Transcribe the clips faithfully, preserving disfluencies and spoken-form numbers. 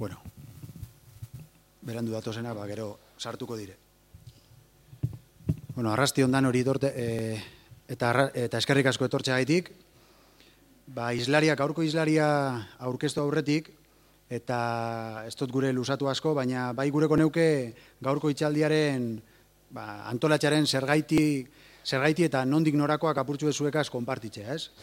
Bueno, berandu datozena, ba, gero sartuko dire. Bueno, arrasti ondan hori dorte, e, eta, eta eskerrik asko etortxe gaitik. Ba, islariak, aurko islaria aurkeztu aurretik, eta ez dut gure lusatu asko, baina bai gureko neuke gaurko itxaldiaren ba, antolatxaren zergaiti, zergaiti eta nondik norakoak apurtxu bezuekaz konpartitzea, ez?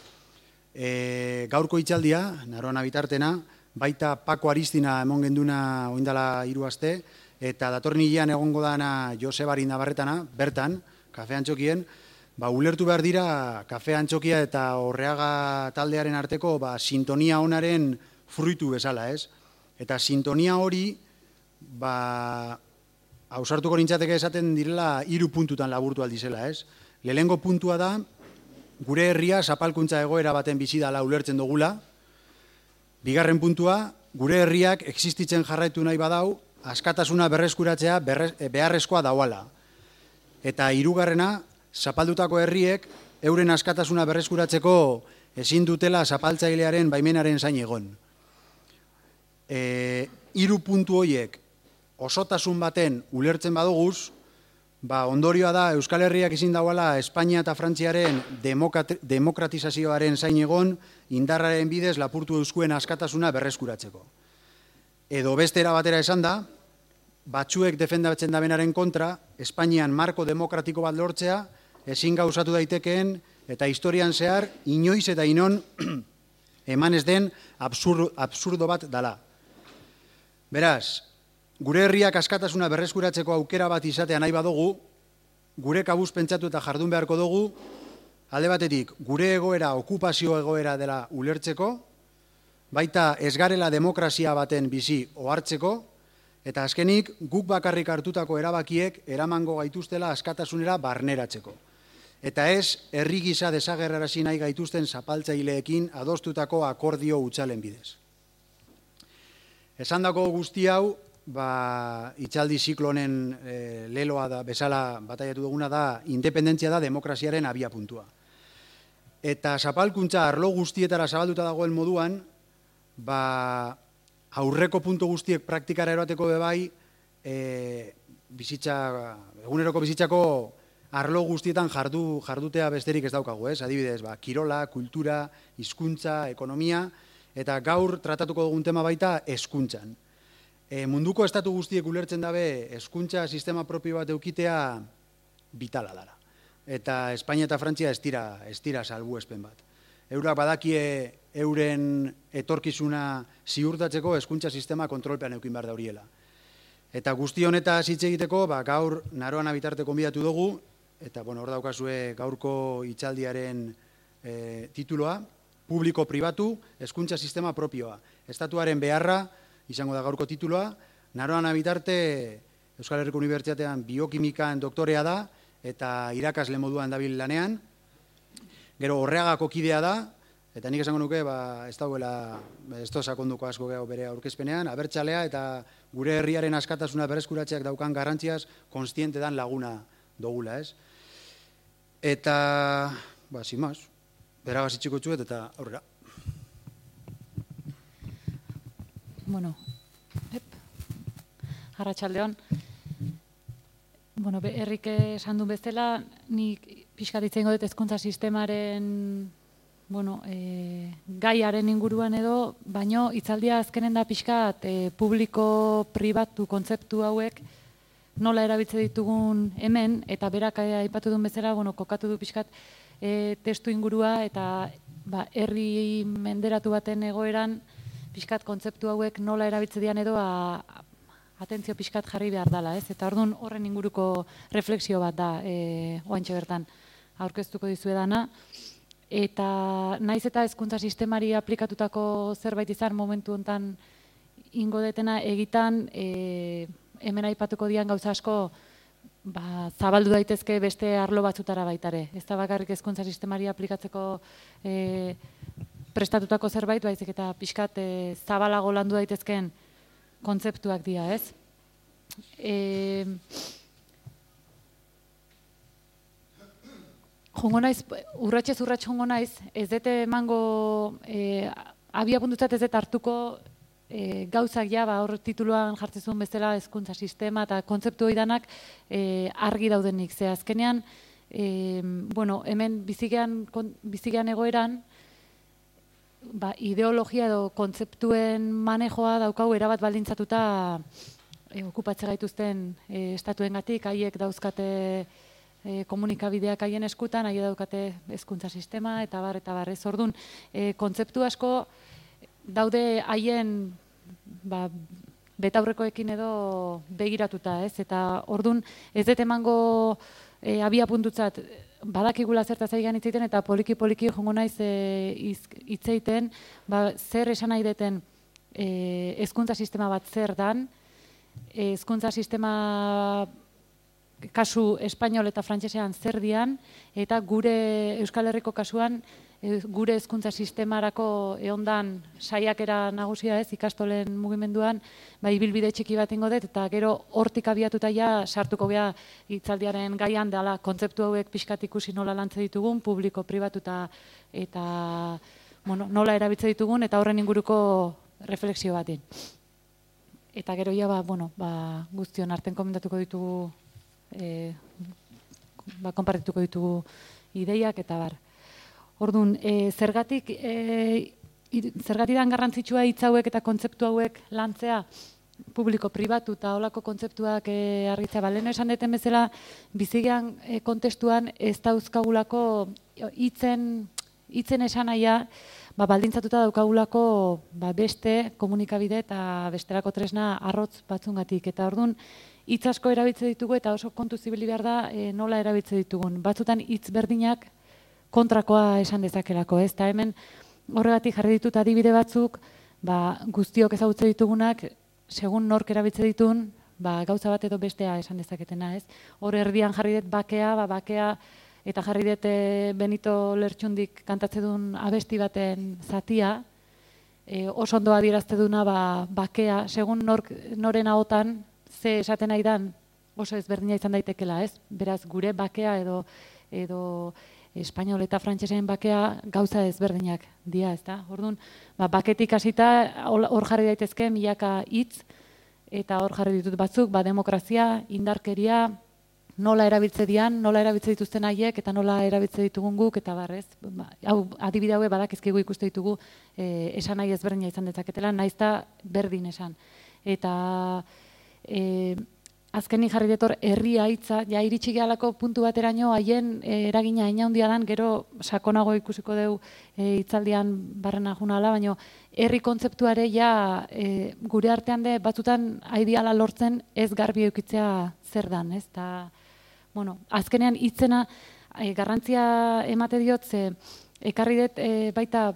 E, gaurko itxaldia, naroana bitartena, baita Pako Aristina emon genduna oindala hiru aste, eta datorren hilean egongo dana Joseba Arindabarretana, bertan, Kafe Antxokien, ba, ulertu behar dira Kafe Antxokia eta Orreaga taldearen arteko ba, sintonia onaren fruitu bezala, ez? Eta sintonia hori, ba, ausartuko nintzateke esaten direla hiru puntutan laburtu aldizela, ez? Lehengo puntua da, gure herria zapalkuntza egoera baten bizi dala ulertzen dugula. Bigarren puntua, gure herriak existitzen jarraitu nahi badau, askatasuna berreskuratzea beharrezkoa dauala. Eta hirugarrena, zapaldutako herriek euren askatasuna berreskuratzeko ezin dutela zapaltzailearen baimenaren zain egon. E, hiru puntu horiek osotasun baten ulertzen baduguz, ba, ondorioa da Euskal Herriak ezin dauala Espainia eta Frantziaren demokratizazioaren zain egon, indarraren bidez lapurtu euskuen askatasuna berreskuratzeko. Edo beste era batera esan da, batzuek defendatzen dabenaren kontra, Espainian marko demokratiko bat lortzea, ezin gauzatu daitekeen, eta historian zehar, inoiz eta inon, eman ez den absurdo, absurdo bat dala. Beraz, gure herriak askatasuna berreskuratzeko aukera bat izatea nahi badugu, gure kabuz pentsatu eta jardun beharko dugu, alde batetik, gure egoera, okupazio egoera dela ulertzeko, baita ez garela demokrazia baten bizi ohartzeko, eta azkenik guk bakarrik hartutako erabakiek eramango gaituztela askatasunera barneratzeko. Eta ez, herri gisa desagerrarazi nahi gaituzten zapaltzaileekin adostutako akordio hutsalen bidez. Esandako guzti hau, ba, itxaldi ziklo honen e, leloa da, bezala bataiatu duguna da, independentzia da demokraziaren abia puntua. Eta zapalkuntza arlo guztietara zabalduta dagoen moduan, ba, aurreko puntu guztiek praktikara eroateko bebai, e, bizitza, eguneroko bizitzako arlo guztietan jardu, jardutea besterik ez daukagu, ez? Adibidez, ba, kirola, kultura, hizkuntza, ekonomia, eta gaur tratatuko dugun tema baita hezkuntzan. E, munduko estatu guztiek ulertzen dabe hezkuntza sistema propio bat eukitea vitala dara. Eta Espainia eta Frantzia ez dira, ez dira salbuespen bat. Eurak badakie euren etorkizuna ziurtatzeko hezkuntza sistema kontrolpean eukin behar dauriela. Eta guzti honetaz hitz egiteko, ba, gaur naroana bitarte konbidatu dugu, eta bueno, hor daukazue gaurko itxaldiaren e, tituloa, publiko-pribatu, hezkuntza sistema propioa. Estatuaren beharra, izango da gaurko tituloa, naroana bitarte Euskal Herriko Unibertsitatean biokimikan doktorea da, eta irakasle moduan dabil lanean. Gero Orreagako kidea da, eta nik esango nuke, ba, ez dauela, ez to sakonduko asko gehiago bere aurkezpenean, abertzalea eta gure herriaren askatasuna berreskuratzeak daukan garrantziaz konstiente dan laguna dogula, ez? Eta, ba, sin más, beragaz itxiko txuet eta aurrera. Bueno, ep, arratsaldeon. Bueno, herrik esan du bezala, nik pixkat hitz egingo dut hezkuntza sistemaren bueno, e, gaiaren inguruan edo, baino hitzaldia azkenen da pixkat e, publiko-pribatu kontzeptu hauek nola erabiltze ditugun hemen, eta berak aipatu duen bezala, bueno, kokatu du pixkat e, testu ingurua, eta ba, herri menderatu baten egoeran, pixkat kontzeptu hauek nola erabiltze dian edo a, atentzio pixkat jarri behar dela, ez? Eta orduan horren inguruko refleksio bat da e, oantxe bertan aurkeztuko dizuedana. Eta naiz eta hezkuntza sistemari aplikatutako zerbait izan momentu hontan ingo detena egitan e, hemen aipatuko dian gauza asko ba, zabaldu daitezke beste arlo batzutara baitare. Ez da bakarrik hezkuntza sistemari aplikatzeko e, prestatutako zerbait, baizik eta pixkat e, zabalago landu daitezken kontzeptuak dira, ez? E, jongo naiz, urratxez urratx jongo naiz, ez dute emango, e, abia puntutzat ez dut hartuko e, gauzak ja, ba, hor tituluan jartzezun bezala hezkuntza sistema eta kontzeptu hori danak e, argi daudenik. Ze azkenean, e, bueno, hemen bizigean, bizigean egoeran, ba, ideologia edo kontzeptuen manejoa daukau erabat baldintzatuta e, okupatze gaituzten e, estatuengatik, haiek dauzkate e, komunikabideak haien eskutan, haiek daukate hezkuntza sistema, eta bar, eta bar, ez ordun, e, kontzeptu asko daude haien ba, betaurrekoekin edo begiratuta, ez? Eta ordun ez dut emango e, abia puntutzat badakigula zertaz ari hitzeiten eta poliki-poliki jongo naiz e, hitzeiten, ba, zer esan nahi deten e, hezkuntza sistema bat zer dan, hezkuntza sistema kasu espainol eta frantsesean zer dian, eta gure Euskal Herriko kasuan e, gure hezkuntza sistemarako eondan saiakera nagusia ez, ikastolen mugimenduan, ba, ibilbide txiki bat ingo dut, eta gero hortik abiatuta ja sartuko bea hitzaldiaren gaian dela kontzeptu hauek pixkat ikusi nola lantze ditugun, publiko, pribatu eta, eta bueno, nola erabiltze ditugun, eta horren inguruko refleksio batin. Eta gero ja, ba, bueno, ba, guztion arten komentatuko ditugu, e, ba, konpartituko ditugu ideiak, eta bar. Orduan, e, zergatik, e, zergatidan garrantzitsua hitz hauek eta kontzeptu hauek lantzea, publiko, pribatu eta holako kontzeptuak e, argitzea. Ba, lehen esan deten bezala, bizigean e, kontestuan ez dauzkagulako hitzen hitzen esanaia, ba, baldintzatuta daukagulako ba, beste komunikabide eta bestelako tresna arrotz batzungatik. Eta orduan, hitz asko erabiltze ditugu eta oso kontu zibili behar da e, nola erabiltze ditugun. Batzutan hitz berdinak kontrakoa esan dezakelako, ez? Eta hemen horregatik jarri ditut adibide batzuk, ba, guztiok ezagutze ditugunak, segun nork erabiltze ditun, ba, gauza bat edo bestea esan dezaketena, ez? Hor erdian jarri dut bakea, ba, bakea, eta jarri dut e, Benito Lertxundik kantatze duen abesti baten zatia, e, oso ondo adierazte duna ba, bakea, segun nork, noren ahotan, ze esaten nahi dan oso ezberdina izan daitekela, ez? Beraz, gure bakea edo, edo espainol eta frantsesen bakea gauza ezberdinak dira, ezta? Orduan, ba, baketik hasita hor jarri daitezke milaka hitz, eta hor jarri ditut batzuk, ba, demokrazia, indarkeria, nola erabiltze dian, nola erabiltze dituzten haiek, eta nola erabiltze ditugun guk, eta barrez, ba, hau, adibide haue badakizkigu ikuste ditugu e, esan nahi ezberdina izan dezaketela, naizta berdin esan. Eta e, azkenik jarri detor herria hitza, ja iritsi gehalako puntu bateraino haien e, eragina hain handia dan, gero sakonago ikusiko dugu e, hitzaldian barrena junala, baina herri kontzeptuare ja e, gure artean de batzutan aidiala lortzen ez garbi eukitzea zer dan, ez? Ta, bueno, azkenean hitzena e, garrantzia emate diot, ze ekarri dut e, baita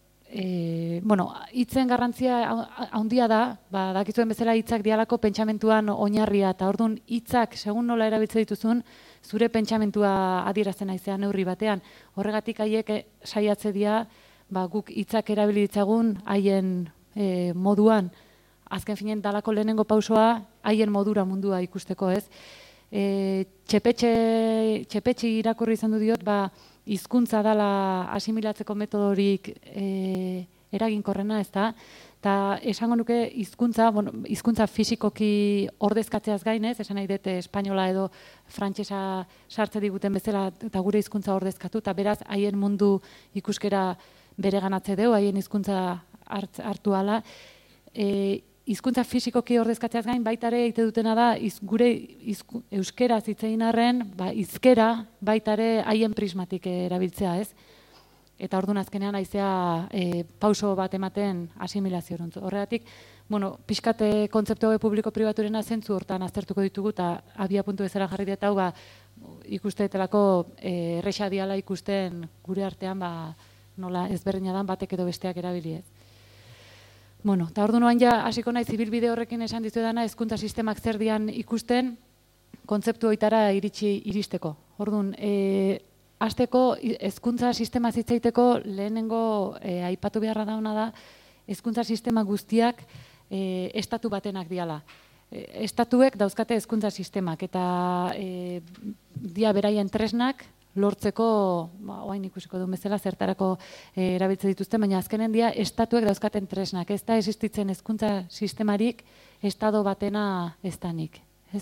E, bueno, hitzen garrantzia handia da, ba, dakizuen bezala hitzak dialako pentsamentuan oinarria, eta orduan hitzak segun nola erabiltze dituzun, zure pentsamentua adierazten naizea neurri batean. Horregatik haiek saiatze dira, ba, guk hitzak erabili ditzagun haien e, moduan, azken finen dalako lehenengo pausoa haien modura mundua ikusteko, ez? E, txepetxe, txepetxe irakurri izan du diot, ba, hizkuntza dala asimilatzeko metodorik e, eraginkorrena, ez da? Eta esango nuke hizkuntza, bueno, hizkuntza fisikoki ordezkatzeaz gainez, esan nahi dut espainola edo frantsesa sartze diguten bezala eta gure hizkuntza ordezkatu, eta beraz haien mundu ikuskera bereganatze deu, haien hizkuntza hartu ala. E, hizkuntza fisikoki ordezkatzeaz gain baitare egite dutena da iz, gure izku, euskeraz hitz egin arren, ba, hizkera baitare haien prismatik erabiltzea, ez? Eta orduan azkenean haizea e, pauso bat ematen asimilazioruntz. Horregatik, bueno, pixkate kontzeptu hau publiko pribaturena zentzu hortan aztertuko ditugu, eta abia puntu bezala jarri dut hau, ba, ikuste etelako e, erresa diala ikusten gure artean, ba, nola ezberdina dan batek edo besteak erabili, ez? Bueno, eta orduan ja hasiko naiz ibilbide horrekin esan dizuedana hezkuntza sistemak zer dian ikusten kontzeptu hoitara iritsi iristeko. Orduan, e, hasteko hezkuntza sistema hitzaiteko lehenengo e, aipatu beharra dauna da hezkuntza sistema guztiak e, estatu batenak diala. E, estatuek dauzkate hezkuntza sistemak eta e, dia beraien tresnak lortzeko, ba, oain ikusiko duen bezala, zertarako e, erabiltzen dituzten, baina azkenen dia estatuek dauzkaten tresnak. Ez da existitzen hezkuntza sistemarik, estado batena ez danik. Ez,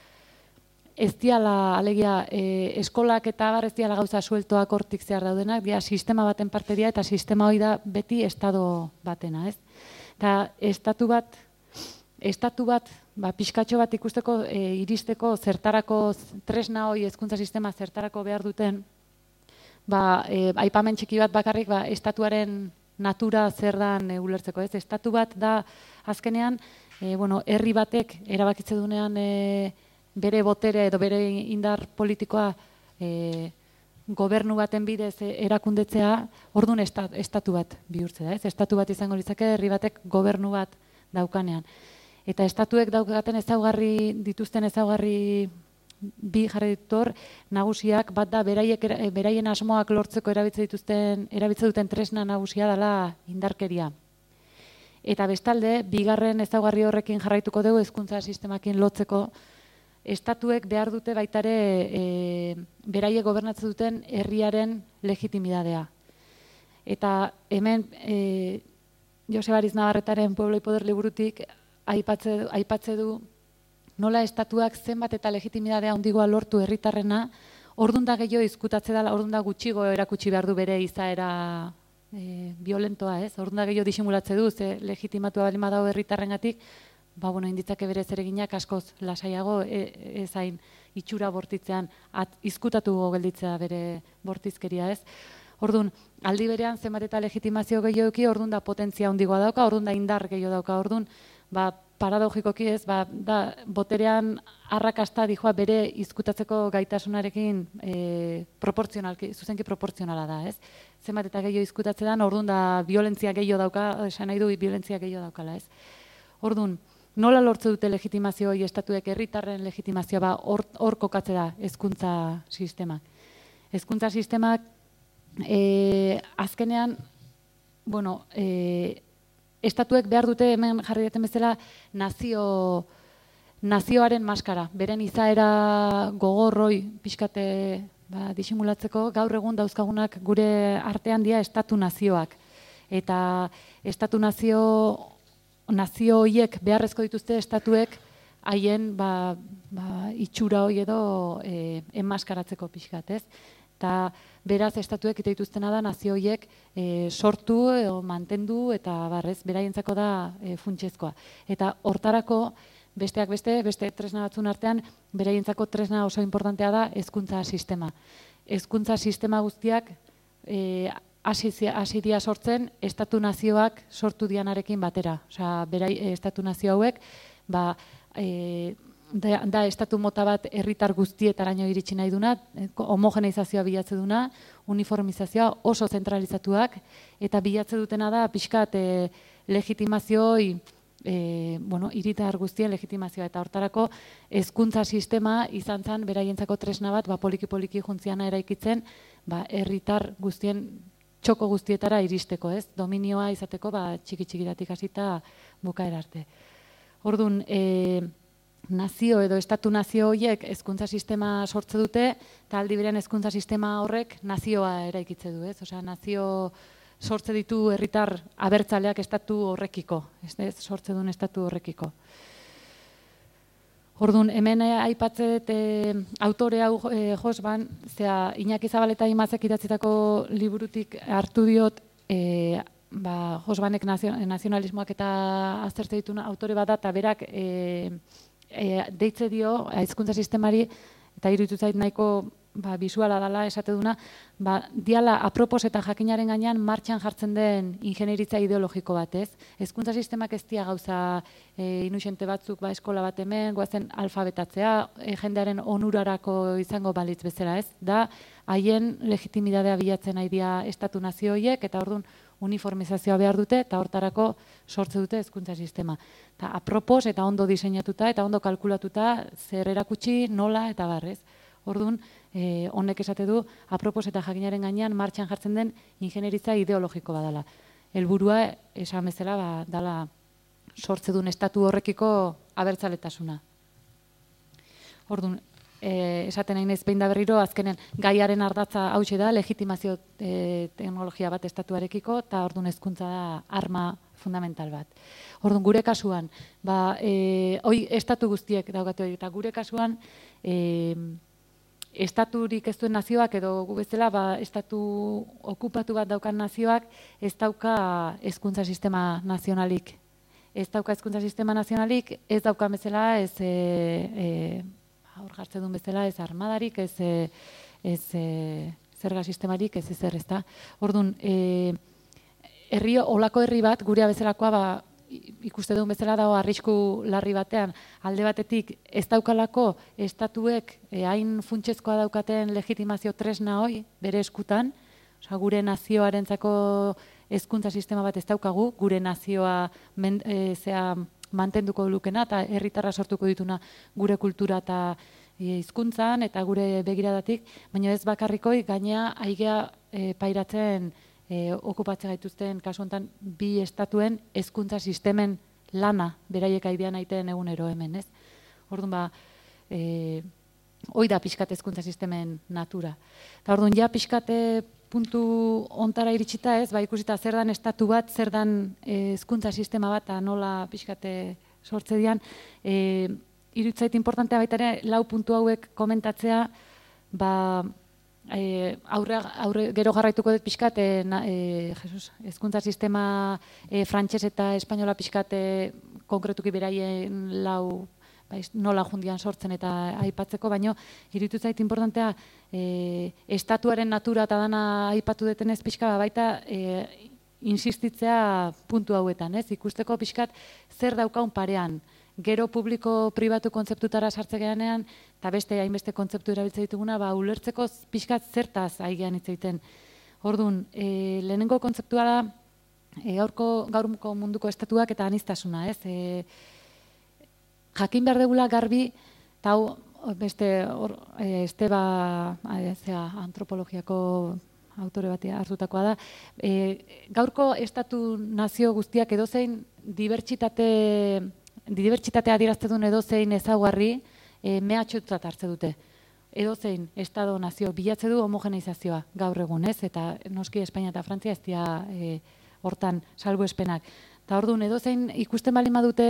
ez diala, alegia, e, eskolak eta abar ez diala gauza sueltoak hortik zehar daudenak, dia sistema baten parte dira, eta sistema hori da beti estado batena, ez? Eta estatu bat, estatu bat, ba, pixkatxo bat ikusteko, e, iristeko zertarako tresna hori hezkuntza sistema zertarako behar duten, ba, e, aipamen txiki bat bakarrik, ba, estatuaren natura zer dan e, ulertzeko, ez? Estatu bat da, azkenean, e, bueno, herri batek erabakitze dunean e, bere botere edo bere indar politikoa e, gobernu baten bidez erakundetzea, orduan estat, estatu bat bihurtze da, ez? Estatu bat izango litzake herri batek gobernu bat daukanean. Eta estatuek daukaten ezaugarri dituzten ezaugarri bi jarri ditor nagusiak, bat da beraiek beraien asmoak lortzeko erabiltzen dituzten erabiltzen duten tresna nagusia dela indarkeria. Eta bestalde, bigarren ezaugarri horrekin jarraituko dugu hezkuntza sistemakin lotzeko, estatuek behar dute baitare e, beraiek gobernatzen duten herriaren legitimidadea. Eta hemen e, Joseba Ariznabarretaren Pueblo y Poder liburutik aipatze, aipatze du nola estatuak zenbat eta legitimidadea handigoa lortu herritarrena, ordun da gehiago izkutatze dela, ordun da gutxigo erakutsi behar du bere izaera e, violentoa, ez? Ordun da gehiago disimulatze du, ze legitimatua balima dago herritarrengatik, ba, bueno, inditzake bere zereginak askoz lasaiago e, ezain itxura bortitzean izkutatu gelditzea bere bortizkeria, ez? Orduan, aldi berean zenbat eta legitimazio gehiagoki, orduan da potentzia handigoa dauka, orduan da indar gehiago dauka, orduan, ba, paradogikoki ez, ba, da, boterean arrakasta dijoa bere izkutatzeko gaitasunarekin e, proportzionalki, zuzenki proportzionala da, ez? Zenbat eta gehiago izkutatze da, orduan da violentzia gehiago dauka, esan nahi du violentzia gehiago daukala, ez? Orduan, nola lortze dute legitimazio hori estatuek herritarren legitimazioa, ba, hor, hor kokatze da hezkuntza sistemak. Hezkuntza sistemak e, azkenean, bueno, e, estatuek behar dute hemen jarri duten bezala nazio, nazioaren maskara. Beren izaera gogorroi pixkate ba, disimulatzeko, gaur egun dauzkagunak gure artean dira estatu nazioak. Eta estatu nazio, nazio horiek beharrezko dituzte estatuek haien ba, ba, itxura hori edo e, enmaskaratzeko pixkat, ez? Eta beraz, estatuek ite dituztena da nazio horiek e, sortu edo mantendu eta barrez, beraientzako da e, funtsezkoa. Eta hortarako, besteak beste, beste tresna batzun artean, beraientzako tresna oso importantea da hezkuntza sistema. Hezkuntza sistema guztiak e, hasi dira sortzen estatu nazioak sortu dianarekin batera. Osea, berai, estatu nazio hauek, ba, e, Da, da estatu mota bat herritar guztietaraino iritsi nahi duna, homogeneizazioa bilatze duna, uniformizazioa oso zentralizatuak, eta bilatze dutena da pixkat e, legitimazioi, e, bueno, hiritar guztien legitimazioa, eta hortarako hezkuntza sistema izan zen beraientzako tresna bat, ba, poliki-poliki juntziana eraikitzen, ba, herritar guztien txoko guztietara iristeko, ez? Dominioa izateko, ba, txiki-txikitatik hasita bukaera arte. Orduan, e, nazio edo estatu nazio horiek hezkuntza sistema sortze dute, eta aldi berean hezkuntza sistema horrek nazioa eraikitze du, ez? Osea, nazio sortze ditu herritar abertzaleak estatu horrekiko, ez, ez sortze duen estatu horrekiko. Orduan, hemen aipatze dut e, autore hau e, Josban, zera Iñaki Zabaleta Imazek idatzitako liburutik hartu diot, e, ba, Josbanek nazionalismoak eta aztertze dituna autore bat da, eta berak e, E, deitze dio hezkuntza sistemari, eta iruditu zait nahiko ba, bisuala dela esate duna, ba, diala apropos eta jakinaren gainean martxan jartzen den ingenieritza ideologiko bat, ez? Hezkuntza sistemak ez dia gauza e, inuxente batzuk ba, eskola bat hemen, goazen alfabetatzea, e, jendearen onurarako izango balitz bezala, ez? Da, haien legitimidadea bilatzen nahi dia estatu nazio horiek, eta orduan uniformizazioa behar dute, eta hortarako sortze dute hezkuntza sistema. Eta apropos eta ondo diseinatuta, eta ondo kalkulatuta, zer erakutsi, nola, eta barrez. Orduan, eh, honek esate du, apropos eta jakinaren gainean martxan jartzen den ingenieritza ideologiko badala. Helburua esan bezala, ba, dala sortze duen estatu horrekiko abertzaletasuna. Orduan, e, esaten nahi naiz behin da berriro, azkenen gaiaren ardatza hauxe da, legitimazio e, teknologia bat estatuarekiko, eta orduan hezkuntza da arma fundamental bat. Orduan, gure kasuan, ba, e, hoi estatu guztiek daukate hori, eta gure kasuan, e, estaturik ez duen nazioak, edo gu bezala, ba, estatu okupatu bat daukan nazioak, ez dauka hezkuntza sistema nazionalik. Ez dauka hezkuntza sistema nazionalik, ez dauka bezala, ez e, e, hor jartzen duen bezala, ez armadarik, ez, e, ez e, zerga sistemarik, ez ezer, ez da. Orduan, e, herri, olako herri bat, gurea bezalakoa, ba, ikuste duen bezala dago arrisku larri batean, alde batetik ez daukalako estatuek eh, hain funtsezkoa daukaten legitimazio tresna hoi bere eskutan, osea, gure nazioarentzako hezkuntza sistema bat ez daukagu, gure nazioa men, e, zea, mantenduko lukena eta herritarra sortuko dituna gure kultura eta hizkuntzan eta gure begiradatik, baina ez bakarrikoi gainea aigea e, pairatzen E, okupatze gaituzten kasu honetan bi estatuen hezkuntza sistemen lana beraiek aidean aiten egunero hemen, ez? Orduan ba, e, hoi da pixkat hezkuntza sistemen natura. Eta orduan ja pixkate puntu ontara iritsita, ez? Ba, ikusita zer dan estatu bat, zer dan hezkuntza sistema bat, eta nola pixkate sortze dian, e, iruditzait importantea baita ere lau puntu hauek komentatzea, ba, E, aurre, aurre, gero garraituko dut pixkat, e, e, Jesus, hezkuntza sistema e, frantses eta espainola pixkat e, konkretuki beraien lau ba, nola jundian sortzen eta aipatzeko, baino iruditu zait importantea e, estatuaren natura eta dana aipatu detenez pixka baita e, insistitzea puntu hauetan, ez? Ikusteko pixkat zer daukaun parean. Gero publiko-pribatu kontzeptutara sartze geanean, eta beste hainbeste kontzeptu erabiltze dituguna, ba, ulertzeko pixkat zertaz aigean hitz egiten. Orduan, e, lehenengo kontzeptua da, e, gaurko gaurko munduko estatuak eta aniztasuna, ez? E, jakin behar degula garbi, eta hau beste or, e, Esteba e, zera, antropologiako autore batia hartutakoa da, e, gaurko estatu nazio guztiak edozein dibertsitate dibertsitatea adierazten duen edozein ezaugarri e, mehatxutzat hartze dute. Edozein estado nazio bilatze du homogeneizazioa gaur egun, ez? Eta noski Espainia eta Frantzia ez dira e, hortan salbuespenak. Eta orduan edozein ikusten baldin badute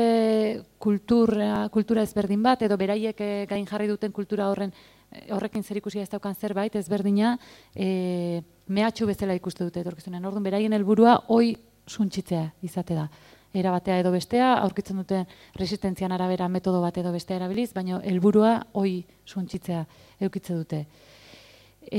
kultura, kultura ezberdin bat, edo beraiek e, gain jarri duten kultura horren horrekin zerikusia ez daukan zerbait ezberdina, e, mehatxu bezala ikuste dute etorkizunean. Orduan beraien helburua hoi suntsitzea izate da. Era batea edo bestea, aurkitzen duten resistentzian arabera metodo bat edo bestea erabiliz, baina helburua hoi suntsitzea eukitze dute. E,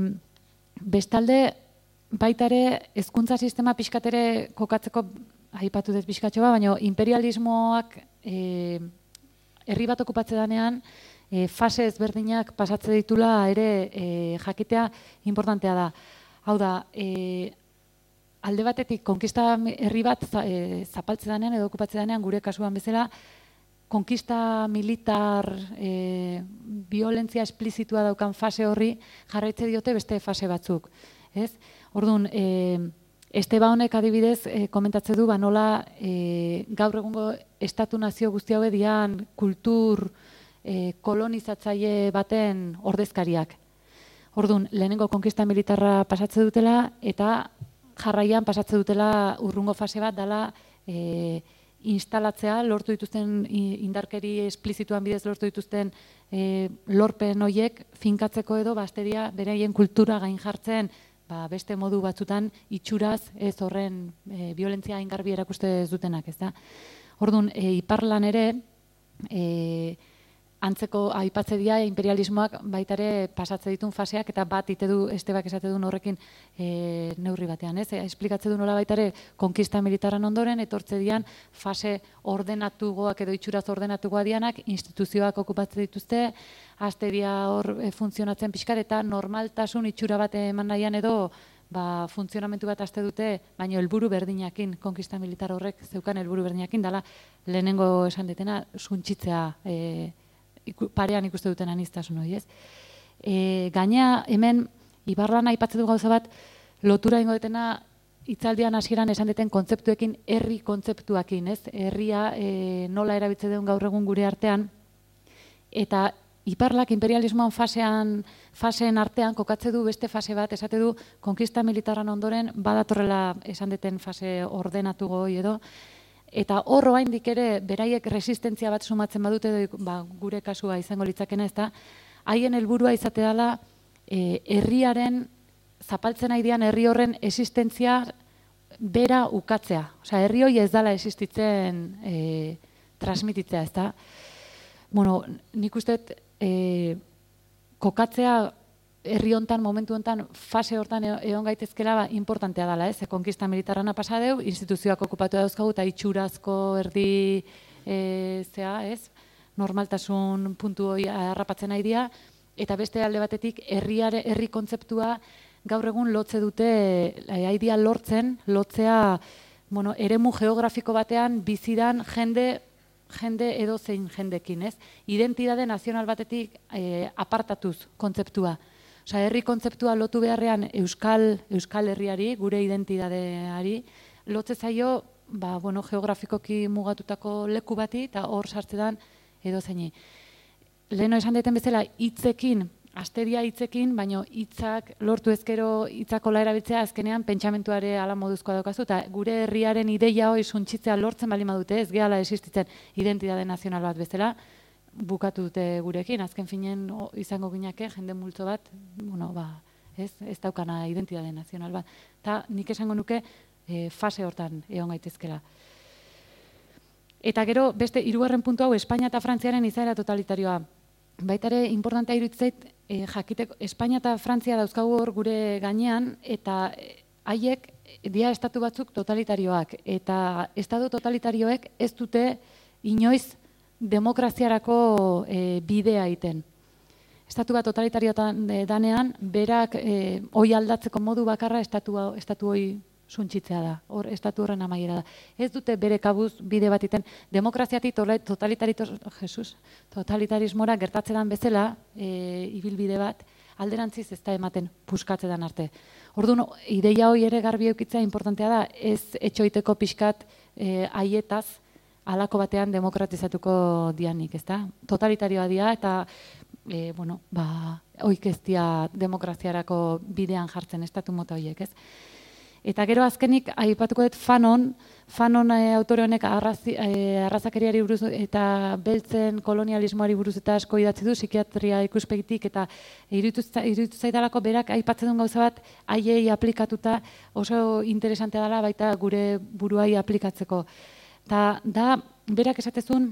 bestalde, baitare, hezkuntza sistema pixkatere kokatzeko, aipatu dut pixkatxo ba, baina imperialismoak e, herri bat okupatze danean, e, fase ezberdinak pasatze ditula ere e, jakitea importantea da. Hau da, e, alde batetik, konkista herri bat e, zapaltze danean edo okupatze danean gure kasuan bezala, konkista militar, e, violentzia esplizitua daukan fase horri jarraitze diote beste fase batzuk. Ez? Orduan, e, Esteba honek adibidez e, komentatze du, ba, nola e, gaur egungo estatu nazio guzti hauek dian kultur e, kolonizatzaile baten ordezkariak. Orduan, lehenengo konkista militarra pasatze dutela eta jarraian pasatze dutela urrungo fase bat dela e, instalatzea, lortu dituzten indarkeri esplizituan bidez lortu dituzten e, lorpen hoiek finkatzeko edo basteria beraien kultura gain jartzen ba, beste modu batzutan itxuraz ez horren e, violentzia ingarbi erakuste ez dutenak, ez da. Orduan, e, iparlan ere e, antzeko aipatze dira imperialismoak baitare pasatze ditun faseak eta bat ite du Estebak esate duen horrekin e, neurri batean, ez? E, esplikatze du nola baitare konkista militaran ondoren etortze dian fase ordenatugoak edo itxuraz ordenatugoa dianak instituzioak okupatze dituzte, asteria hor e, funtzionatzen pixkat eta normaltasun itxura bat eman nahian edo ba, funtzionamentu bat aste dute, baina helburu berdinakin, konkista militar horrek zeukan helburu berdinakin, dala lehenengo esan detena suntsitzea e, parean ikuste duten aniztasun hori, ez? E, gainea, hemen, Ibarlan aipatzen du gauza bat, lotura ingo detena hitzaldian hasieran esan deten kontzeptuekin, herri kontzeptuakin, ez? Herria e, nola erabiltzen duen gaur egun gure artean, eta Iparlak imperialismoan fasean, faseen artean kokatze du beste fase bat, esate du, konkista militarran ondoren badatorrela esan deten fase ordenatu goi edo, eta hor oraindik ere beraiek resistentzia bat sumatzen badute, edo, ba, gure kasua izango litzakena, ez da, haien helburua izate dela e, herriaren, zapaltzen nahi dian herri horren existentzia bera ukatzea. Osea, herri hori ez dala existitzen e, transmititzea, ez da. Bueno, nik uste e, kokatzea herri hontan, momentu hontan, fase hortan egon gaitezkela ba, importantea dela, ez? Konkista militarrana pasadeu, instituzioak okupatu dauzkagu eta itxurazko erdi e, zea, ez? Normaltasun puntu hori harrapatzen nahi dira, eta beste alde batetik herriare, herri kontzeptua gaur egun lotze dute, haidea lortzen, lotzea, bueno, eremu geografiko batean bizidan jende, jende edo zein jendekin, ez? Identitate nazional batetik e, apartatuz kontzeptua. Osea, herri kontzeptua lotu beharrean euskal, euskal herriari, gure identitateari, lotze zaio, ba, bueno, geografikoki mugatutako leku bati, eta hor sartzetan edo zeini. Leheno esan deten bezala, hitzekin, asteria hitzekin, baino hitzak lortu ezkero hitzakola erabiltzea azkenean pentsamentuare ala moduzkoa daukazu, eta gure herriaren ideia hori suntxitzea lortzen bali madute, ez gehala existitzen identitate nazional bat bezala, bukatu dute gurekin, azken finen o, izango ginake, jende multzo bat, bueno, ba, ez, ez daukana identitate nazional bat. Eta nik esango nuke e, fase hortan egon gaitezkela. Eta gero, beste hirugarren puntu hau, Espainia eta Frantziaren izaera totalitarioa. Baita ere, importantea iruditzait, e, jakiteko, Espainia eta Frantzia dauzkagu hor gure gainean, eta haiek dia estatu batzuk totalitarioak. Eta estatu totalitarioek ez dute inoiz demokraziarako e, bidea egiten. Estatu bat totalitario danean, berak e, hoi aldatzeko modu bakarra estatu, estatu hoi suntxitzea da, hor estatu horren amaiera da. Ez dute bere kabuz bide bat iten, demokraziatik Jesus, totalitarismora gertatzean bezala, e, ibilbide bat, alderantziz ez da ematen puskatzean arte. Orduan, ideia hori ere garbi eukitzea importantea da, ez etxoiteko pixkat e, aietaz, halako batean demokratizatuko dianik, ez da? Totalitarioa dia eta, e, bueno, ba, oik ez dia demokraziarako bidean jartzen estatu mota horiek, ez? Eta gero azkenik, aipatuko dut Fanon, Fanon e, autore honek arrazi, e, arrazakeriari buruz eta beltzen kolonialismoari buruz eta asko idatzi du, psikiatria ikuspegitik, eta iruditu zaidalako berak aipatzen duen gauza bat, haiei aplikatuta oso interesantea dela baita gure buruai aplikatzeko. Eta da, berak esatezun,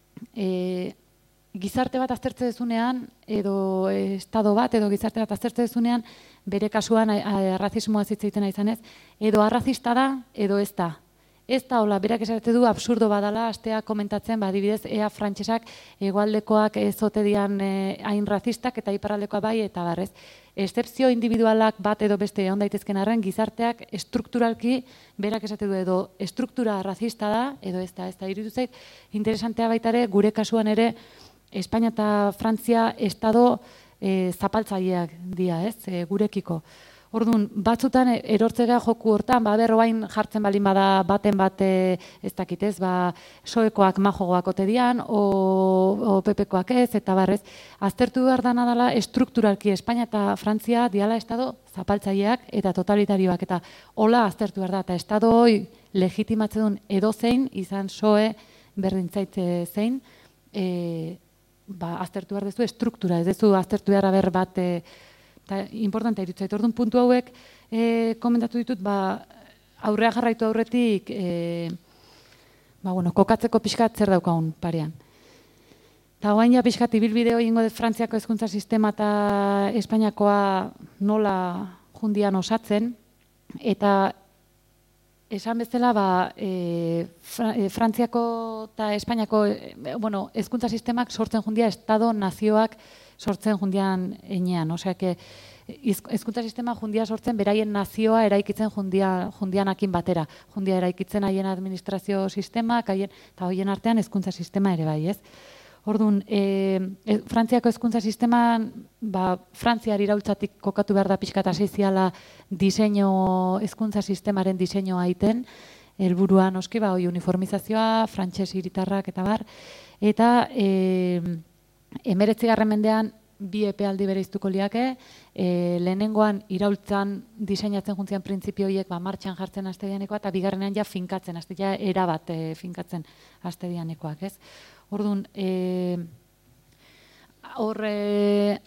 e, gizarte bat aztertze dezunean, edo estado bat, edo gizarte bat aztertze dezunean, bere kasuan arrazismoa zitzaiten izan ez, edo arrazista da, edo ez da. Ez da, hola, berak esate du, absurdo badala, astea komentatzen, badibidez, ea frantsesak egoaldekoak ezote dian hain razistak, eta iparraldekoa bai, eta barrez. Excepzio individualak bat edo beste egon daitezken arren, gizarteak estrukturalki, berak esate du, edo estruktura razista da, edo ez da, ez da, iruditu zait, interesantea baitare, gure kasuan ere, Espainia eta Frantzia estado e, zapaltzaileak dira, ez, e, gurekiko. Orduan, batzutan erortzea joku hortan, ba, berroain jartzen balin bada baten bat ez dakit ez, ba, soekoak majogoak ote dian, o, o pepekoak ez, eta barrez. Aztertu behar dana dela estrukturalki Espainia eta Frantzia diala estado zapaltzaileak eta totalitarioak, eta hola aztertu behar da, eta estado hoi legitimatzen duen edozein, izan soe berdintzaitze zein, e, ba, aztertu behar dezu estruktura, ez dezu aztertu behar aber bat, e, eta importantea irutzait. Orduan puntu hauek e, komentatu ditut, ba, aurrea jarraitu aurretik, e, ba, bueno, kokatzeko pixkat zer daukagun parean. Eta guain ja pixkat ibilbide hori ingo dut Frantziako hezkuntza sistema eta Espainiakoa nola jundian osatzen, eta esan bezala, ba, e, Frantziako eta Espainiako e, bueno, hezkuntza sistemak sortzen jundia, estado, nazioak sortzen jundian enean. Osea, que hezkuntza sistema jundia sortzen beraien nazioa eraikitzen jundia, jundianakin batera. Jundia eraikitzen haien administrazio sistemak, haien, eta hoien artean hezkuntza sistema ere bai, ez? Orduan, e, e, Frantziako hezkuntza sisteman, ba, Frantziar iraultzatik kokatu behar da pixka eta seiziala diseinu, hezkuntza sistemaren diseinua aiten, helburua noski, ba, hoi uniformizazioa, frantses hiritarrak eta bar, eta e, Hemeretzigarren mendean bi epealdi bereiztuko liake, e, lehenengoan iraultzan diseinatzen juntzian printzipio horiek ba, martxan jartzen astedianekoa, eta bigarrenean ja finkatzen, aste, ja erabat e, finkatzen astedianekoak, ez? Orduan, e, hor, e,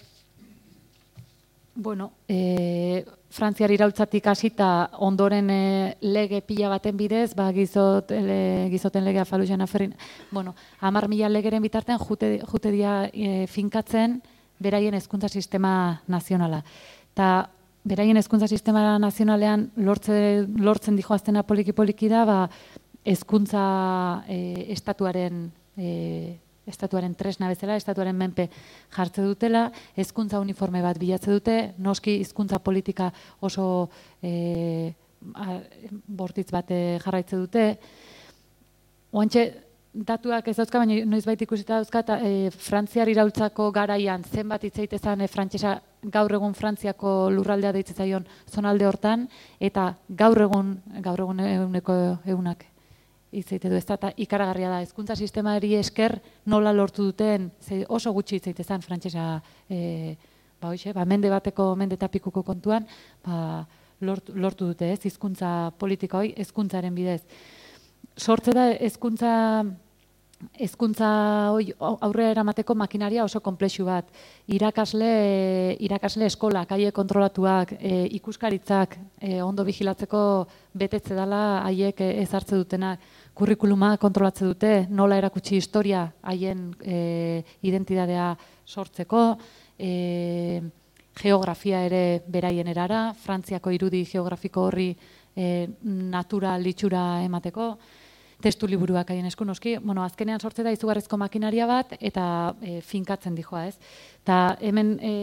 bueno, e, Frantziar iraultzatik hasita ondoren e, lege pila baten bidez, ba, gizot, le, gizoten legea Falujan aferrin, bueno, hamar mila legeren bitartean jute, jute dia e, finkatzen beraien hezkuntza sistema nazionala. Eta beraien hezkuntza sistema nazionalean lortze, lortzen dijoaztena poliki-poliki da, ba, hezkuntza e, estatuaren e, estatuaren tresna bezala, estatuaren menpe jartze dutela, hezkuntza uniforme bat bilatze dute, noski hizkuntza politika oso e, a, bortitz bat jarraitze dute. Oantxe, datuak ez dauzka, baina noizbait ikusita dauzka, eta e, Frantziar iraultzako garaian zenbat hitz egiten e, frantsesa gaur egun Frantziako lurraldea deitzen zaion zonalde hortan, eta gaur egun, gaur egun eguneko egunak hitz egiten du, ez da, eta ikaragarria da, hezkuntza sistemari esker nola lortu duten, ze oso gutxi hitz egiten zen frantsesa, e, ba hoxe, ba, mende bateko, mende tapikuko kontuan, ba, lortu, lortu dute, ez, hizkuntza politika hoi, hezkuntzaren bidez. Sortze da hezkuntza hezkuntza hoi aurrera eramateko makinaria oso konplexu bat. Irakasle irakasle eskolak, haiek kontrolatuak, e, ikuskaritzak e, ondo bigilatzeko betetze dela haiek ezartze dutenak, kurrikuluma kontrolatze dute, nola erakutsi historia haien e, identitatea sortzeko, e, geografia ere beraien erara, Frantziako irudi geografiko horri e, natura litxura emateko, testu liburuak haien esku noski, bueno, azkenean sortze da izugarrizko makinaria bat eta e, finkatzen dijoa, ez? Eta hemen e,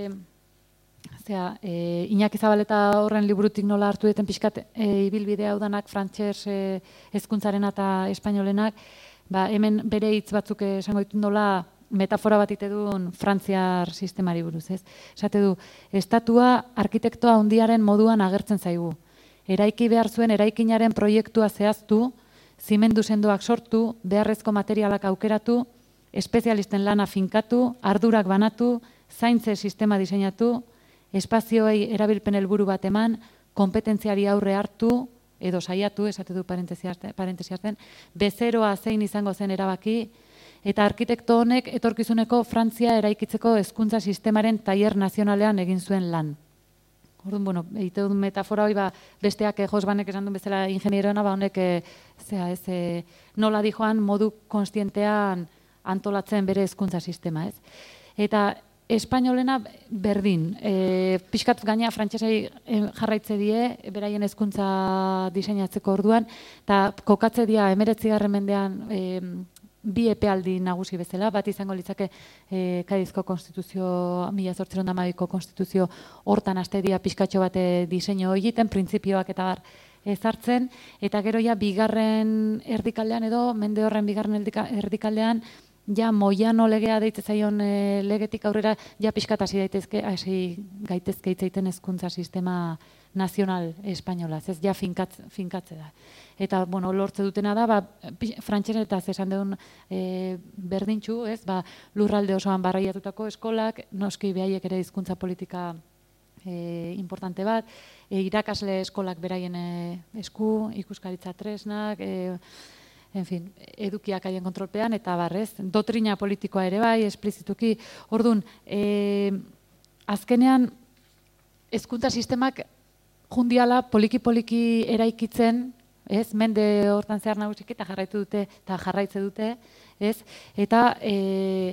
zera, e, Iñaki Zabaleta horren liburutik nola hartu duten pixkat e, ibilbide hau danak frantses e, hezkuntzarena eta espainolenak, ba, hemen bere hitz batzuk esango ditut nola metafora bat ite duen frantziar sistemari buruz, ez? Esate du, estatua arkitektoa handiaren moduan agertzen zaigu. Eraiki behar zuen eraikinaren proiektua zehaztu, zimendu sendoak sortu, beharrezko materialak aukeratu, espezialisten lana finkatu, ardurak banatu, zaintze sistema diseinatu, espazioei erabilpen helburu bat eman, kompetentziari aurre hartu, edo saiatu, esate du parentesi hartzen, bezeroa zein izango zen erabaki, eta arkitekto honek etorkizuneko Frantzia eraikitzeko hezkuntza sistemaren tailer nazionalean egin zuen lan. Orduan, bueno, egite dut metafora hori, ba, besteak eh, Josbanek esan duen bezala ingenieroena, ba, honek eh, zera, ez, eh, nola dijoan modu konstientean antolatzen bere hezkuntza sistema, ez? Eta espainolena berdin, e, pixkat gaina frantsesei jarraitze die, beraien hezkuntza diseinatzeko orduan, eta kokatze dia hemeretzigarren mendean e, bi epealdi nagusi bezala, bat izango litzake e, Kadizko konstituzio, mila zortziehun eta hamabiko konstituzio hortan haste dia pixkatxo bate diseinu egiten, printzipioak eta bar ezartzen, eta gero ja bigarren erdikaldean edo, mende horren bigarren erdikaldean, ja Moiano legea deitze zaion e, legetik aurrera, ja pixkat hasi daitezke, hasi gaitezke hitz egiten hezkuntza sistema nazional espainolaz, ez ja finkatze, finkatze da. Eta, bueno, lortze dutena da, ba, frantsesetaz esan deun e, berdintxu, ez, ba, lurralde osoan barraiatutako eskolak, noski behaiek ere hizkuntza politika e, importante bat, e, irakasle eskolak beraien e, esku, ikuskaritza tresnak, e, en fin, edukiak haien kontrolpean, eta barrez, dotrina politikoa ere bai, esplizituki, orduan, e, azkenean, hezkuntza sistemak jundiala poliki-poliki eraikitzen, ez, mende hortan zehar nagusik eta jarraitu dute, eta jarraitze dute, ez, eta, e,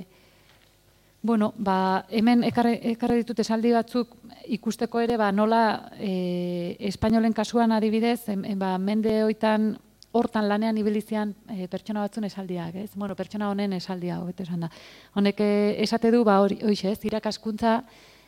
bueno, ba, hemen ekarri, ekarri ditut esaldi batzuk ikusteko ere, ba, nola e, espainolen kasuan adibidez, em, em, ba, mende hoitan hortan lanean ibilizian e, pertsona batzun esaldiak, ez, bueno, pertsona honen esaldia, hobeto esan da. Honek e, esate du, ba, hori, hoixe, ez, irakaskuntza,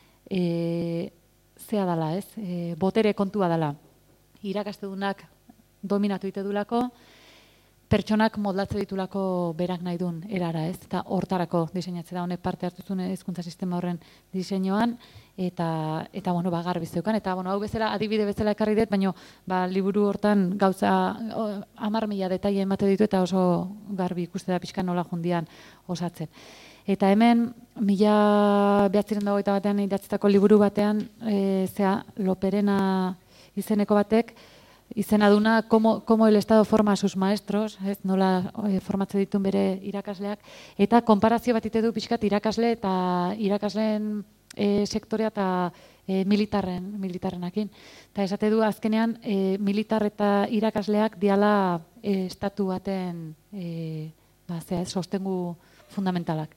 e, zea dala, ez, e, botere kontua dala. Irakastedunak dominatu ite dulako, pertsonak moldatze ditulako berak nahi duen erara, ez, eta hortarako diseinatze da, honek parte hartu zuen hezkuntza sistema horren diseinuan, eta, eta bueno, ba, garbi zeukan, eta, bueno, hau bezala, adibide bezala ekarri dut, baina, ba, liburu hortan gauza hamar mila detaile emate ditu, eta oso garbi ikuste da pixka nola jundian osatzen. Eta hemen, mila behatzirren dagoita batean idatzitako liburu batean, e, zea, Loperena izeneko batek, izena duna, como, como el Estado forma a sus maestros, ez, nola e, formatze ditun bere irakasleak, eta konparazio bat ite du pixkat irakasle eta irakasleen e, sektorea eta e, militarren, militarrenakin. Eta esate du azkenean e, militar eta irakasleak diala e, estatu baten e, ba, zea, ez, sostengu fundamentalak.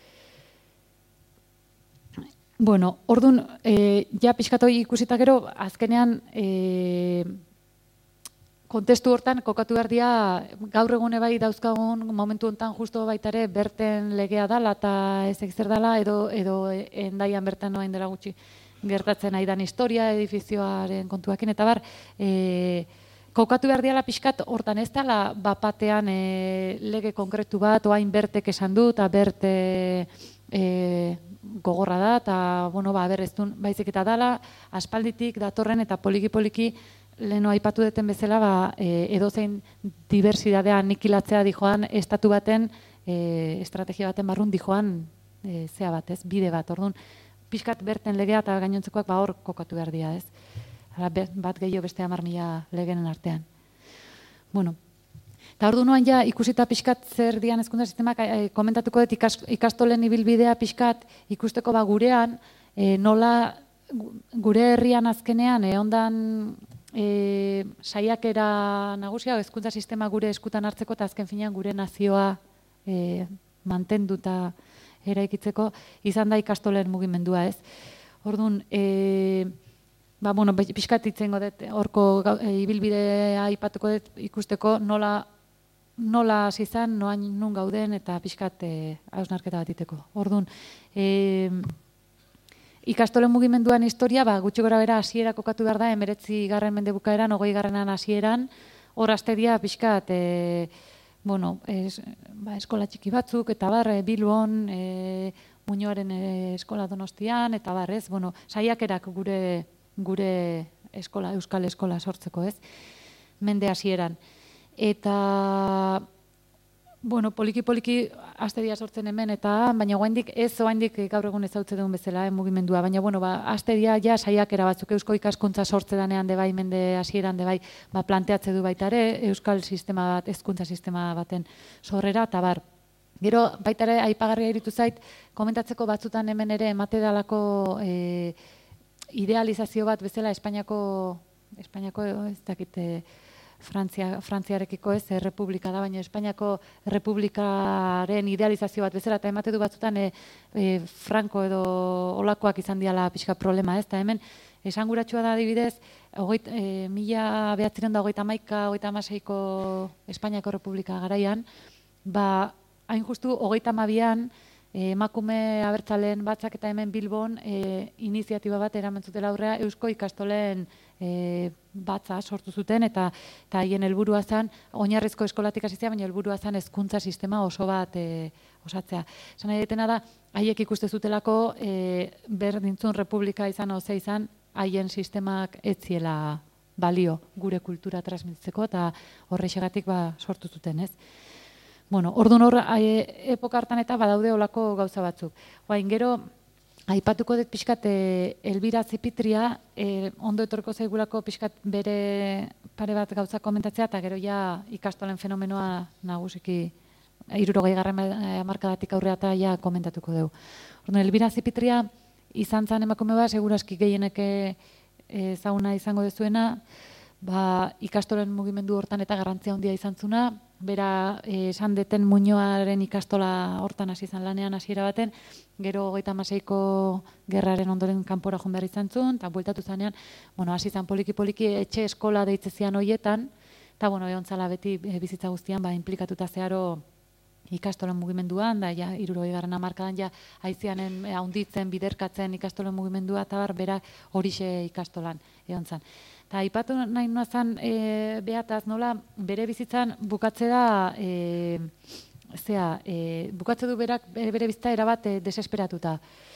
Bueno, orduan, e, ja pixkatoi ikusita gero, azkenean e, kontestu hortan kokatu behar dia, gaur egune bai dauzkagun momentu hontan justo baita ere berten legea dala eta ez zer dala, edo, edo endaian bertan noain dela gutxi gertatzen aidan historia, edifizioaren kontuakin, eta bar, e, kokatu behar diala pixkat hortan ez dela bapatean e, lege konkretu bat, oain bertek esan du, eta berte e, gogorra da, eta, bueno, ba, berreztun, baizik eta dala, aspalditik datorren eta poliki-poliki leheno aipatu duten bezala, ba, e, edozein diversidadea anikilatzea dijoan, estatu baten, e, estrategia baten barrun dijoan, e, zea bat, ez, bide bat, orduan, pixkat berten legea eta gainontzekoak ba hor kokatu behar dira, ez. Hala, bat gehiago beste hamar mila legenen artean. Bueno, eta ordu noan ja ikusita pixkat zer dian hezkuntza sistemak, e, komentatuko dut ikas, ikastolen ibilbidea pixkat ikusteko ba gurean, e, nola gure herrian azkenean, e, ondan e, saiakera nagusia, hezkuntza sistema gure eskutan hartzeko eta azken finean gure nazioa e, mantenduta eraikitzeko izan da ikastolen mugimendua, ez. Orduan, e, ba, bueno, pixkat itzengo dut, horko e, ibilbidea aipatuko dut ikusteko nola nola hasi izan, noain nun gauden eta pixkat e, hausnarketa bat iteko. Orduan, e, ikastolen mugimenduan historia, ba, gutxi gora bera hasiera kokatu behar da, emeretzi garren mende bukaeran, hogei garrenan hasieran, hor astedia pixkat, e, bueno, es, ba, eskola txiki batzuk, eta bar, e, Bilbon, e, Muñoaren e, eskola Donostian, eta bar, ez, bueno, saiakerak gure, gure eskola, euskal eskola sortzeko, ez, mende hasieran. Eta, bueno, poliki-poliki astedia sortzen hemen, eta baina oaindik ez oaindik gaur egun ezautze duen bezala, eh, mugimendua, baina, bueno, ba, astedia ja saiakera batzuk eusko ikaskuntza sortze danean de bai, mende hasieran de bai, ba, planteatze du baita ere, euskal sistema bat, hezkuntza sistema baten sorrera, eta bar. Gero, baita ere, aipagarria iritu zait, komentatzeko batzutan hemen ere emate dalako e, idealizazio bat bezala Espainiako, Espainiako ez dakite, Frantzia, Frantziarekiko ez, errepublika da, baina Espainiako errepublikaren idealizazio bat bezala, eta emate du batzutan e, e, Franco edo olakoak izan diala pixka problema, ez, eta hemen esanguratsua da adibidez, ogoit, e, mila behatziren da hogeita hamaika, hogeita hamaseiko Espainiako errepublika garaian, ba, hain justu hogeita hamabian, e, emakume abertzaleen batzak eta hemen Bilbon e, iniziatiba bat eraman zutela aurrea eusko ikastolen E, batza sortu zuten, eta eta haien helburua zen, oinarrizko eskolatik hasi ziren, baina helburua zen hezkuntza sistema oso bat e, osatzea. Esan nahi detena da, haiek ikuste zutelako e, berdintzun republika izan ozea izan, haien sistemak ez ziela balio gure kultura transmititzeko, eta horrexegatik ba, sortu zuten, ez? Bueno, orduan hor, e, epoka hartan eta badaude olako gauza batzuk. Oain gero, aipatuko dut pixkat e, Elbira Zipitria, e, ondo etorko zaigulako pixkat bere pare bat gauza komentatzea, eta gero ja ikastolen fenomenoa nagusiki hirurogei garren hamarkadatik aurrea eta ja komentatuko dugu. Orduan, Elbira Zipitria izan zen emakume bat, seguraski gehienek ezaguna izango dezuena, ba, ikastolen mugimendu hortan eta garrantzia handia izan zuna, bera esan deten Muñoaren ikastola hortan hasi izan lanean hasiera baten, gero hogeita hamaseiko gerraren ondoren kanpora joan behar izan zuen, eta bueltatu zanean, bueno, hasi izan poliki-poliki etxe eskola deitzezian hoietan, eta bueno, egon zala beti bizitza guztian, ba, implikatuta zeharo ikastolen mugimenduan, da, ja, hirurogei garren hamarkadan, ja, haizianen haunditzen, biderkatzen ikastolen mugimendua, eta bar, bera horixe ikastolan egon zan. Eta aipatu nahi nua zan e, behataz nola bere bizitzan bukatze da, e, zea, e, bukatze du berak bere bizitza erabat e, desesperatuta.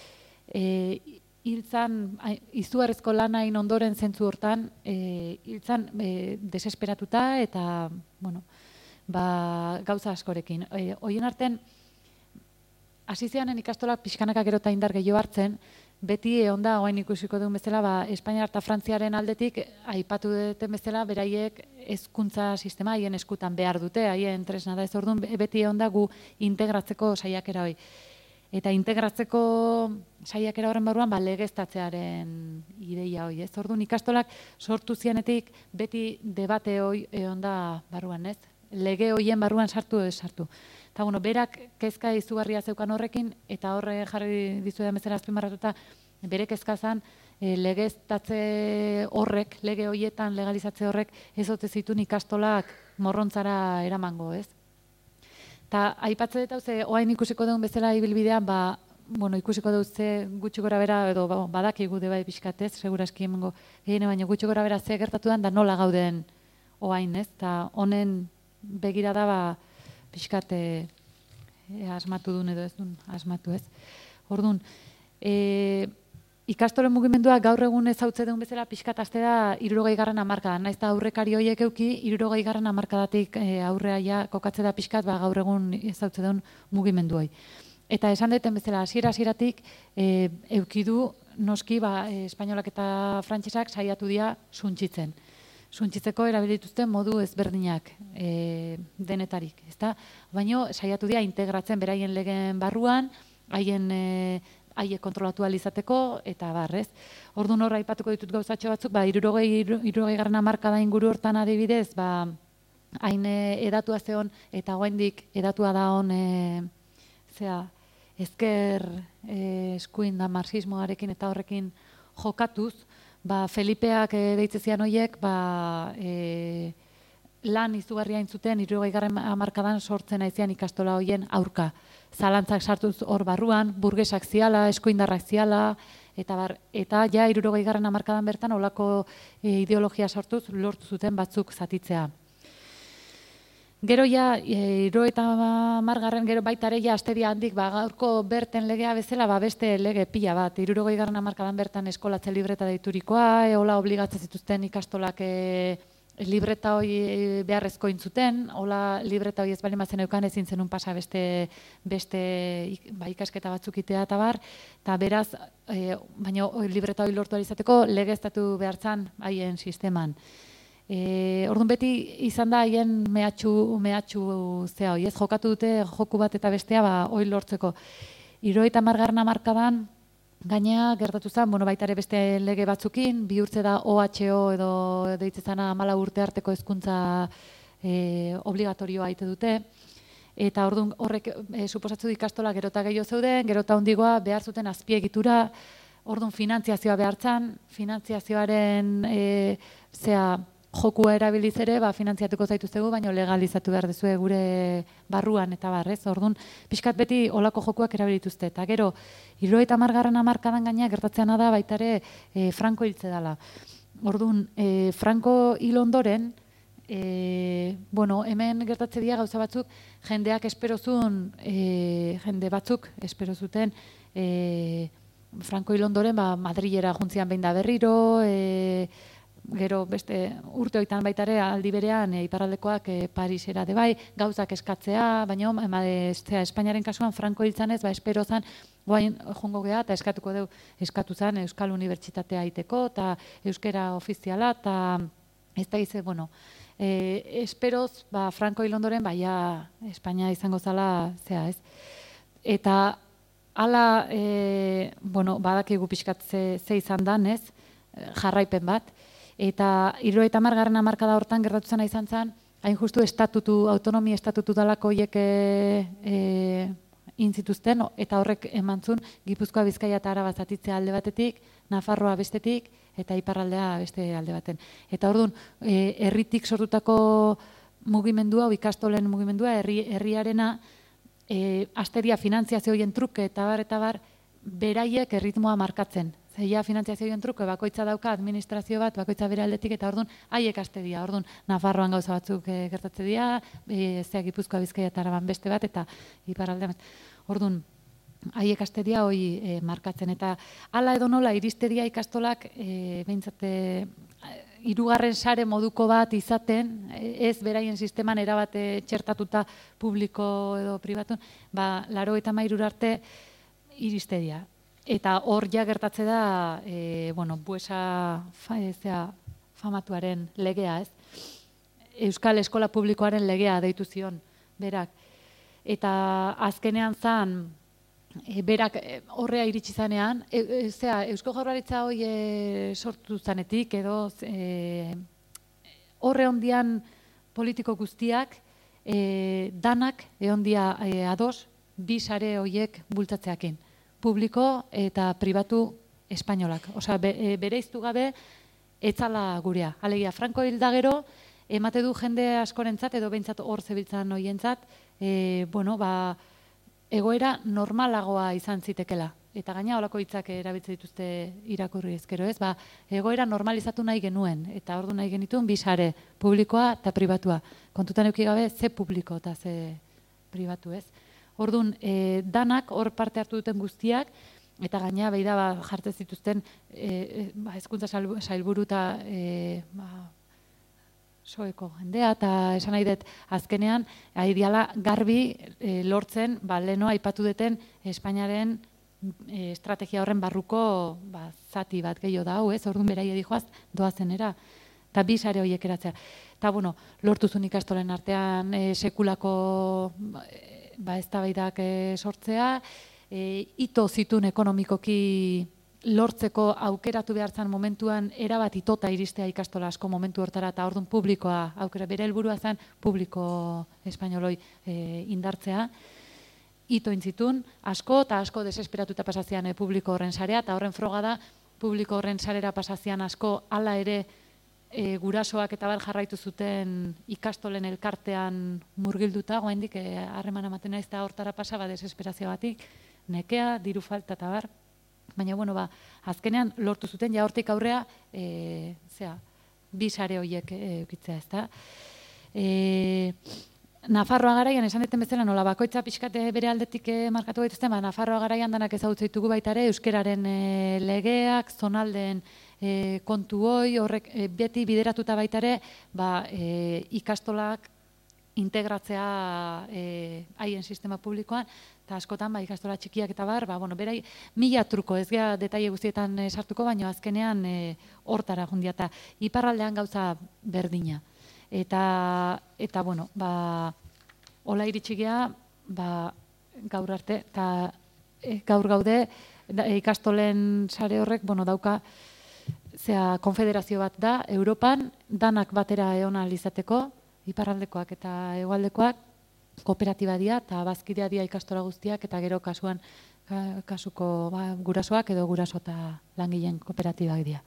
E, hiltzan, izugarrizko lanain ondoren zentzu hortan, e, hiltzan e, desesperatuta eta, bueno, ba, gauza askorekin. E, Hoien artean, hasi zianen ikastolak pixkanaka gero eta indar gehiago hartzen, beti egon da, oain ikusiko duen bezala, ba, Espainiar eta Frantziaren aldetik, aipatu duten bezala, beraiek hezkuntza sistema haien eskutan behar dute, haien tresna da ez orduan, beti egon da gu integratzeko saiakera hori. Eta integratzeko saiakera horren barruan, ba, legeztatzearen ideia hori, ez? Orduan, ikastolak sortu zianetik beti debate hori egon da barruan, ez? Lege horien barruan sartu edo sartu. Eta, bueno, berak kezka izugarria zeukan horrekin, eta horre jarri dizuetan bezala azpimarratuta, bere kezka zen, e, legeztatze horrek, lege horietan legalizatze horrek, ez ote zituen ikastolak morrontzara eramango, ez? Eta aipatze dut hau ze, oain ikusiko duen bezala ibilbidean, ba, bueno, ikusiko dut ze gutxi gora bera, edo ba, badakigu de bai pixkatez, seguraski emango gehiene baino gutxi gora bera ze gertatu da nola gauden oain, ez? Eta honen begirada ba, pixkat e, e, asmatu duen edo ez duen asmatu, ez? Orduan, e, ikastolen mugimendua gaur egun ezautze duen bezala pixkat aste da hirurogei garren hamarkadan. Naiz eta aurrekari horiek euki, hirurogei garren hamarkadatik e, aurrea ja kokatze da pixkat ba, gaur egun ezautze duen mugimendu hori. Eta esan deten bezala, hasiera hasieratik e, euki du noski ba, e, espainolak eta frantsesak saiatu dira suntsitzen. Suntsitzeko erabilituzten modu ezberdinak e, denetarik, ezta? Baina saiatu dira integratzen beraien legeen barruan, haien e, haiek kontrolatu ahal izateko eta barrez. Orduan hor aipatuko ditut gauzatxo batzuk, ba hirurogei hirurogei garren hamarkada inguru hortan adibidez, ba hain edatua zeon eta oraindik edatua da on e, zea ezker e, eskuin da marxismoarekin eta horrekin jokatuz, ba, Felipeak e, deitze zian horiek, ba, e, lan izugarria intzuten, hirurogei garren hamarkadan sortzen aizian ikastola horien aurka. Zalantzak sartuz hor barruan, burgesak ziala, eskuindarrak ziala, eta, bar, eta ja hirurogei garren hamarkadan bertan olako e, ideologia sortuz lortu zuten batzuk zatitzea. Gero ja, hiru eta hamargarren gero baita ere ja asteria handik ba gaurko berten legea bezala ba beste lege pila bat. hirurogei garren hamarkadan bertan eskolatze libreta deiturikoa, e, hola obligatzen zituzten ikastolak e, libreta hori beharrezko intzuten, hola libreta hori ez bali mazen eukan ezin zenun pasa beste beste ba, ikasketa batzuk itea eta bar, eta beraz, e, baina libreta hori lortu izateko legeztatu behartzan haien sisteman. E, orduan beti izan da haien mehatxu, mehatxu zea hoi, ez jokatu dute joku bat eta bestea ba hori lortzeko. Hirurogeita hamargarren hamarkadan gainea gertatu zen, bueno, baita ere beste lege batzukin, bihurtze da O H O edo deitzen zena hamalau urte arteko hezkuntza e, obligatorioa aite dute. Eta orduan horrek e, suposatzu ikastola gero eta gehiago zeuden, gero eta handigoa behar zuten azpiegitura, orduan finantziazioa behartzan, finantziazioaren e, zea jokua erabiliz ere, ba, finantziatuko zaituztegu, baina legalizatu behar dezue gure barruan eta barrez. Orduan, pixkat beti olako jokuak erabilituzte. Eta gero, hirurogeita hamargarren hamarkadan gaina gertatzeana da baita ere e, Franco hiltze dela. Orduan, e, Franco hil ondoren, e, bueno, hemen gertatze dira gauza batzuk, jendeak esperozun, e, jende batzuk espero zuten, e, Franco hil ondoren, ba, Madrilera juntzian behin da berriro, e, gero beste urte hoitan baita ere aldi berean e, iparraldekoak e, Parisera de bai, gauzak eskatzea, baina emaztea Espainiaren kasuan Franco hiltzanez, ba espero zan, guain jongo gea eta eskatuko deu, eskatu zan Euskal Unibertsitatea aiteko eta euskera ofiziala eta ez da ize, bueno, e, esperoz, ba Franco hil ondoren, ba ja Espainia izango zala, zea ez. Eta hala, e, bueno, badakigu pixkat ze, ze izan dan, ez, jarraipen bat. Eta hirurogeita hamargarren hamarkada hortan gertatu zena izan zen, hain justu estatutu, autonomia estatutu dalako horiek e, e, intzituzten, eta horrek emantzun Gipuzkoa, Bizkaia eta Araba zatitzea alde batetik, Nafarroa bestetik, eta iparraldea beste alde baten. Eta orduan, e, herritik sortutako mugimendua, ikastolen mugimendua, herri, herriarena, e, asteria finantziazio horien truke eta bar, eta bar, beraiek erritmoa markatzen. Zeia finantziazioen truke bakoitza dauka administrazio bat, bakoitza bere aldetik, eta orduan haiek aste dira. Orduan Nafarroan gauza batzuk e, gertatze dira, e, zea Gipuzkoa, Bizkaia eta Araban beste bat, eta iparraldean. Orduan haiek aste dira hori e, markatzen. Eta hala edo nola iristeria ikastolak e, behintzat e, hirugarren sare moduko bat izaten, ez beraien sisteman erabate txertatuta publiko edo pribatun, ba, laro eta mairur arte iristedia. Eta hor ja gertatze da, e, bueno, buesa fa, ezea, famatuaren legea, ez? Euskal Eskola Publikoaren legea deitu zion, berak. Eta azkenean zan, e, berak e, horrea iritsi zanean, e, e, zera, Eusko Jaurlaritza hoi e, sortu zanetik, edo e, horre ondian politiko guztiak, e, danak eondia e, ados, bi sare hoiek bultzatzeakin. Publiko eta pribatu espainolak. Osea, be, e, bereiztu gabe, etzala gurea. Alegia, Franco hilda gero, emate du jende askorentzat, edo behintzat hor zebiltzan hoientzat, e, bueno, ba, egoera normalagoa izan zitekela. Eta gaina holako hitzak erabiltzen dituzte irakurri ezkero, ez? Ba, egoera normalizatu nahi genuen, eta ordu nahi genituen bi sare, publikoa eta pribatua. Kontutan eduki gabe, ze publiko eta ze pribatu, ez? Orduan, e, danak hor parte hartu duten guztiak, eta gaina behi da ba, jartzen zituzten e, ba, hezkuntza sailburu eta e, ba, soeko jendea, eta esan nahi dut azkenean, ari diala garbi e, lortzen, ba, leheno aipatu duten Espainiaren e, estrategia horren barruko ba, zati bat gehiago da, hau ez, orduan berai edijoaz doazenera, eta bi sare horiek eratzea. Eta, bueno, lortu zuen ikastolen artean e, sekulako ba, eztabaidak e, sortzea, e, ito zituen ekonomikoki lortzeko aukeratu behartzan momentuan erabat itota iristea ikastola asko momentu hortara, eta orduan publikoa aukera, bere helburua zen publiko espainoloi e, indartzea. Ito intzitun, asko eta asko desesperatuta pasazian e, publiko horren sarea, eta horren froga da, publiko horren sarera pasazian asko hala ere e, gurasoak eta bar jarraitu zuten ikastolen elkartean murgilduta, goaindik harreman e, ematen naiz eta hortara pasaba desesperazio batik, nekea, diru falta eta bar. Baina, bueno, ba, azkenean lortu zuten, ja hortik aurrea, e, zera, bi sare horiek eukitzea, ez da. E, Nafarroa garaian, esan deten bezala, nola bakoitza pixkate bere aldetik markatu gaituzten, ba, Nafarroa garaian danak ezagutzen ditugu baita ere, euskeraren e, legeak, zonalden e, kontu hoi, horrek e, beti bideratuta baita ere, ba, e, ikastolak integratzea e, haien sistema publikoan, eta askotan, ba, ikastola txikiak eta bar, ba, bueno, berai, mila truko, ez gara detaile guztietan e, sartuko, baina azkenean e, hortara jundia, eta iparraldean gauza berdina. Eta, eta bueno, ba, hola iritsigea, ba, gaur arte, eta e, gaur gaude, da, e, ikastolen sare horrek, bueno, dauka, zea, konfederazio bat da, Europan, danak batera egon ahal izateko, iparraldekoak eta hegoaldekoak, kooperatiba dira, eta bazkidea dira ikastola guztiak, eta gero kasuan, kasuko ba, gurasoak edo guraso eta langileen kooperatibak dira.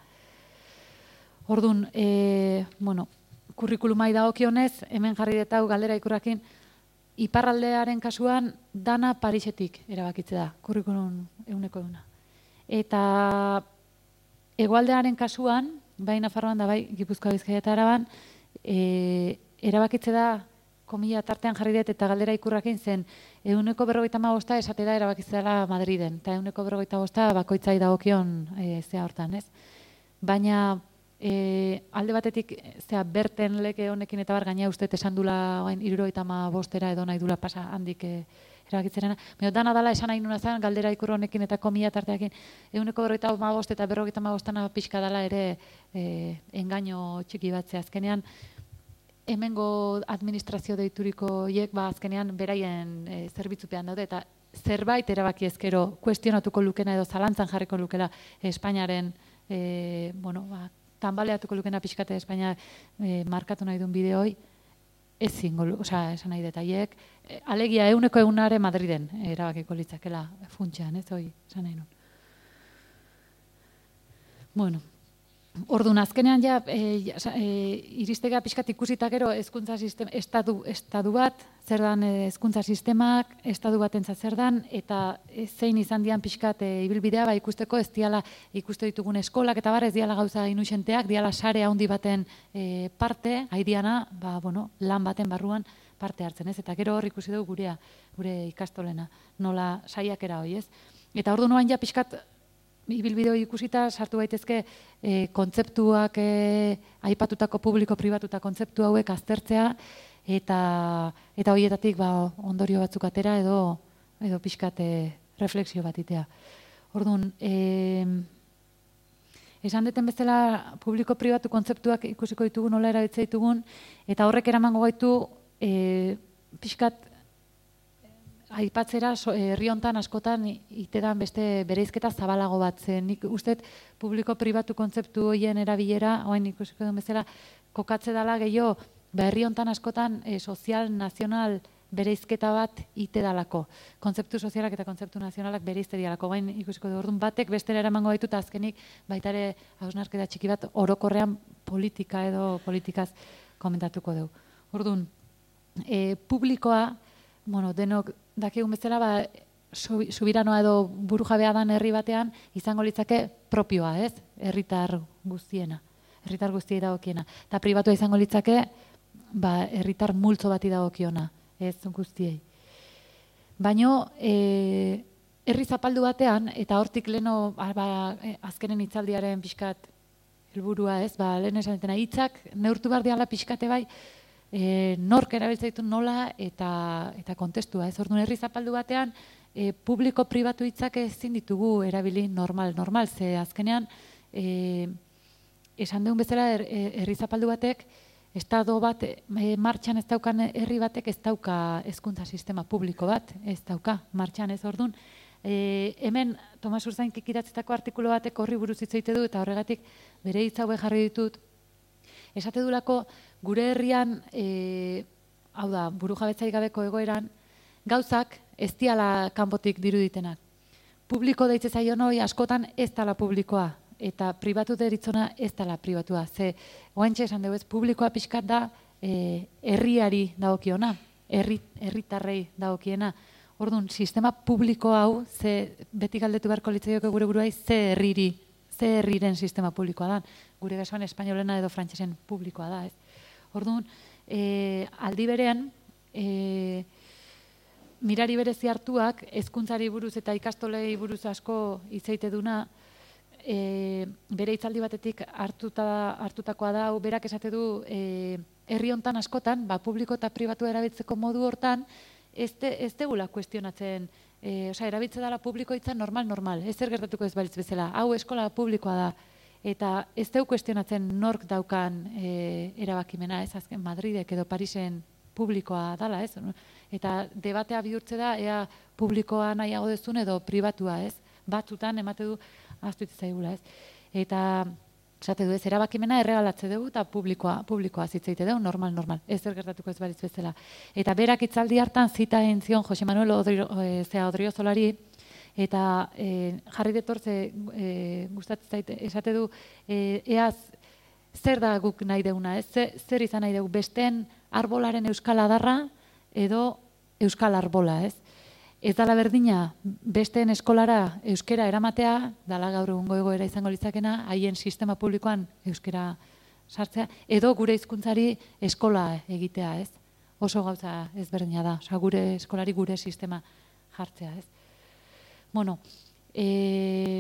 Orduan, e, bueno, kurrikulumai dagokionez, hemen jarri dut hau galdera ikurrakin, iparraldearen kasuan dana Parisetik erabakitze da, kurrikulum eguneko eguna. Eta hegoaldearen kasuan, bai Nafarroan da bai Gipuzkoa, Bizkaia eta Araban, e, erabakitze da, komila tartean jarri dut eta galdera ikurrakin zen, ehuneko berrogeita hamabosta esate da erabakitze dela Madriden, eta ehuneko berrogeita bosta bakoitzai dagokion e, zea hortan, ez? Baina E, alde batetik, zera, berten leke honekin eta bar gaina uste esan dula hirurogeita hamabostera edo nahi dula pasa handik e, erabakitzerena. Baina dana dala esan nahi nuna zen, galdera ikur honekin eta komila tarteakin, ehuneko berrogeita hamabost eta berrogeita hamabostana pixka dala ere e, engaino txiki batzea. Azkenean, hemengo administrazio deituriko hiek, ba, azkenean beraien e, zerbitzupean daude, eta zerbait erabaki ezkero kuestionatuko lukena edo zalantzan jarriko lukela Espainiaren, e, bueno, ba, tanbaleatuko lukena pixkate Espainia e, markatu nahi duen bideoi, ez zingo, osea, esan nahi detaiek, e, alegia euneko egunare Madriden erabakiko litzakela funtsean, ez hoi, esan nahi nun. Bueno, orduan, azkenean ja, e, e, iristega pixkat ikusita gero hezkuntza sistema, estadu, estadu bat, zer dan hezkuntza sistemak, estadu batentzat zer dan, eta zein izan dian pixkat e, ibilbidea, ba, ikusteko ez diala ikuste ditugun eskolak, eta bar ez diala gauza inusenteak, diala sare handi baten e, parte, haidiana, ba, bueno, lan baten barruan parte hartzen, ez? Eta gero hor ikusi dugu gurea, gure ikastolena, nola saiakera hoi, ez? Eta ordu noan ja pixkat ibilbideo ikusita sartu gaitezke e, kontzeptuak e, aipatutako publiko-pribatuta kontzeptu hauek aztertzea eta eta horietatik ba, ondorio batzuk atera edo edo pixkat e, refleksio bat itea. Orduan, e, esan deten bezala publiko-pribatu kontzeptuak ikusiko ditugu nola erabiltzea ditugun eta horrek eramango gaitu e, pixkat aipatzera herri hontan askotan itedan beste bereizketa zabalago bat zen. Nik uste publiko-pribatu kontzeptu horien erabilera, oain ikusiko duen bezala, kokatze dela gehiago, herri hontan askotan e, sozial, nazional bereizketa bat ite dalako. Kontzeptu sozialak eta kontzeptu nazionalak bereizte dialako. Oain ikusiko du, orduan batek bestera eramango gaitu eta azkenik baitare hausnarketa txiki bat orokorrean politika edo politikaz komentatuko dugu. Orduan, e, publikoa, bueno, denok dakigun bezala, ba, subiranoa edo burujabea dan herri batean, izango litzake propioa, ez? Herritar guztiena, herritar guztiei dagokiena. Eta pribatua izango litzake, ba, herritar multzo bati dagokiona, ez guztiei. Baino, e, herri zapaldu batean, eta hortik leno, ba, azkenen hitzaldiaren pixkat helburua, ez? Ba, lehen esan dutena, hitzak neurtu behar diala pixkate bai, E, nork erabiltzen ditu nola eta eta kontestua. Ez orduan herri zapaldu batean e, publiko-pribatu hitzak ezin ditugu erabili normal, normal, ze azkenean e, esan dugun bezala her, herri zapaldu batek estado bat e, martxan ez daukan herri batek ez dauka hezkuntza sistema publiko bat, ez dauka martxan ez orduan. E, hemen Tomas Urzainkik idatzitako artikulu batek horri buruz hitz egite du eta horregatik bere hitz hauek jarri ditut. Esate dulako gure herrian, e, hau da, burujabetzai gabeko egoeran, gauzak ez diala kanpotik diruditenak. Publiko deitze zaio noi askotan ez dala publikoa, eta pribatu deritzona ez dala pribatua. Ze, oaintxe esan dugu ez, publikoa pixkat da e, herriari dagokiona, herri, herritarrei dagokiena. Orduan, sistema publiko hau, ze beti galdetu beharko litzaioke gure buruai, ze herriri, ze herriren sistema publikoa da. Gure gasuan espainolena edo frantsesen publikoa da, ez? Orduan, e, aldi berean, e, mirari berezi hartuak, hezkuntzari buruz eta ikastolei buruz asko hitz egite duna, e, bere hitzaldi batetik hartuta, hartutakoa da, hau berak esate du, e, herri hontan askotan, ba, publiko eta pribatu erabiltzeko modu hortan, ez, de, ez degula kuestionatzen, e, osea, erabiltze dela publiko hitza normal, normal, ez zer gertatuko ez balitz bezala, hau eskola publikoa da, eta ez deu kuestionatzen nork daukan e, erabakimena, ez azken Madridek edo Parisen publikoa dala, ez? Eta debatea bihurtze da, ea publikoa nahiago dezun edo pribatua, ez? Batzutan emate du ahaztu zaigula, ez? Eta esate du ez, erabakimena erregalatze dugu eta publikoa, publikoa zitzeite dugu, normal, normal, ez zer gertatuko ez balitz bezala. Eta berak hitzaldi hartan zita egin zion Jose Manuel Odriozolari, eta e, jarri detortze e, gustatzen zait esate du e, eaz zer da guk nahi deguna, ez? Zer, zer izan nahi dugu besteen arbolaren euskal adarra edo euskal arbola, ez? Ez dala berdina besteen eskolara euskera eramatea, dala gaur egungo egoera izango litzakena, haien sistema publikoan euskera sartzea, edo gure hizkuntzari eskola egitea, ez? Oso gauza ezberdina da, osea gure eskolari gure sistema jartzea, ez? Bueno, e,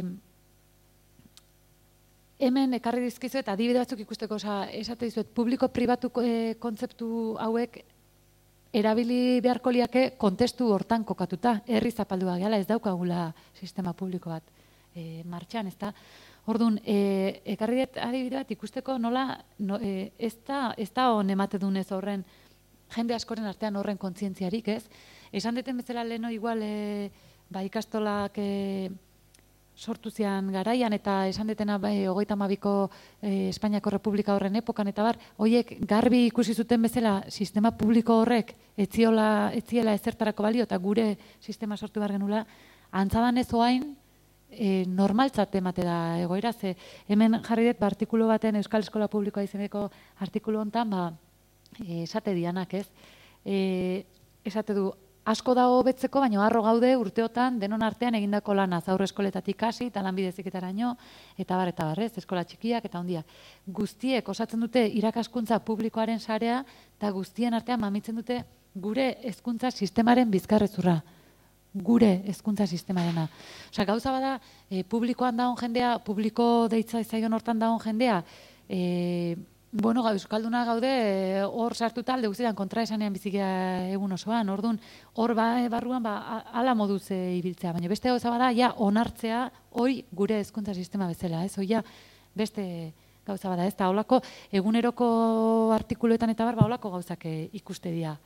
hemen ekarri dizkizu eta adibide batzuk ikusteko, oza, esate dizuet, publiko-pribatu e, kontzeptu hauek erabili beharko liake kontestu hortan kokatuta, herri zapaldua gehala, ez daukagula sistema publiko bat e, martxan, ez da. Orduan, e, ekarri dut adibide bat ikusteko nola, no, e, ez da, ez da hon emate dunez horren, jende askoren artean horren kontzientziarik, ez? Esan deten bezala leheno igual, e, ba, ikastolak e, sortu zian garaian eta esan detena bai, hogeita hamabiko e, Espainiako Republika horren epokan eta bar, horiek garbi ikusi zuten bezala sistema publiko horrek etziola, etziela ezertarako balio eta gure sistema sortu behar genula, antzadan ez oain e, normaltzat emate da egoera, ze hemen jarri dut ba, artikulu baten Euskal Eskola Publikoa izeneko artikulu hontan, ba, e, esate dianak, ez? E, esate du, asko dago hobetzeko, baina harro gaude urteotan denon artean egindako lanaz, aurre eskoletatik hasi eta lanbide heziketaraino eta bar eta bar, ez, eskola txikiak eta handiak. Guztiek osatzen dute irakaskuntza publikoaren sarea eta guztien artean mamitzen dute gure hezkuntza sistemaren bizkarrezurra. gure hezkuntza sistemarena. Osea, gauza bada, e, publikoan dagoen jendea, publiko deitza zaion hortan dagoen jendea, e, bueno, euskalduna gaude, e, hor sartuta alde guztietan kontraesanean bizikia egun osoan, orduan, hor ba, barruan ba, ala moduz e, ibiltzea, baina beste gauza bada, ja, onartzea, hoi gure hezkuntza sistema bezala, ez, hoi ja, beste gauza bada, ez, eta holako, eguneroko artikuluetan eta bar, ba, holako gauzak e, ikuste dira.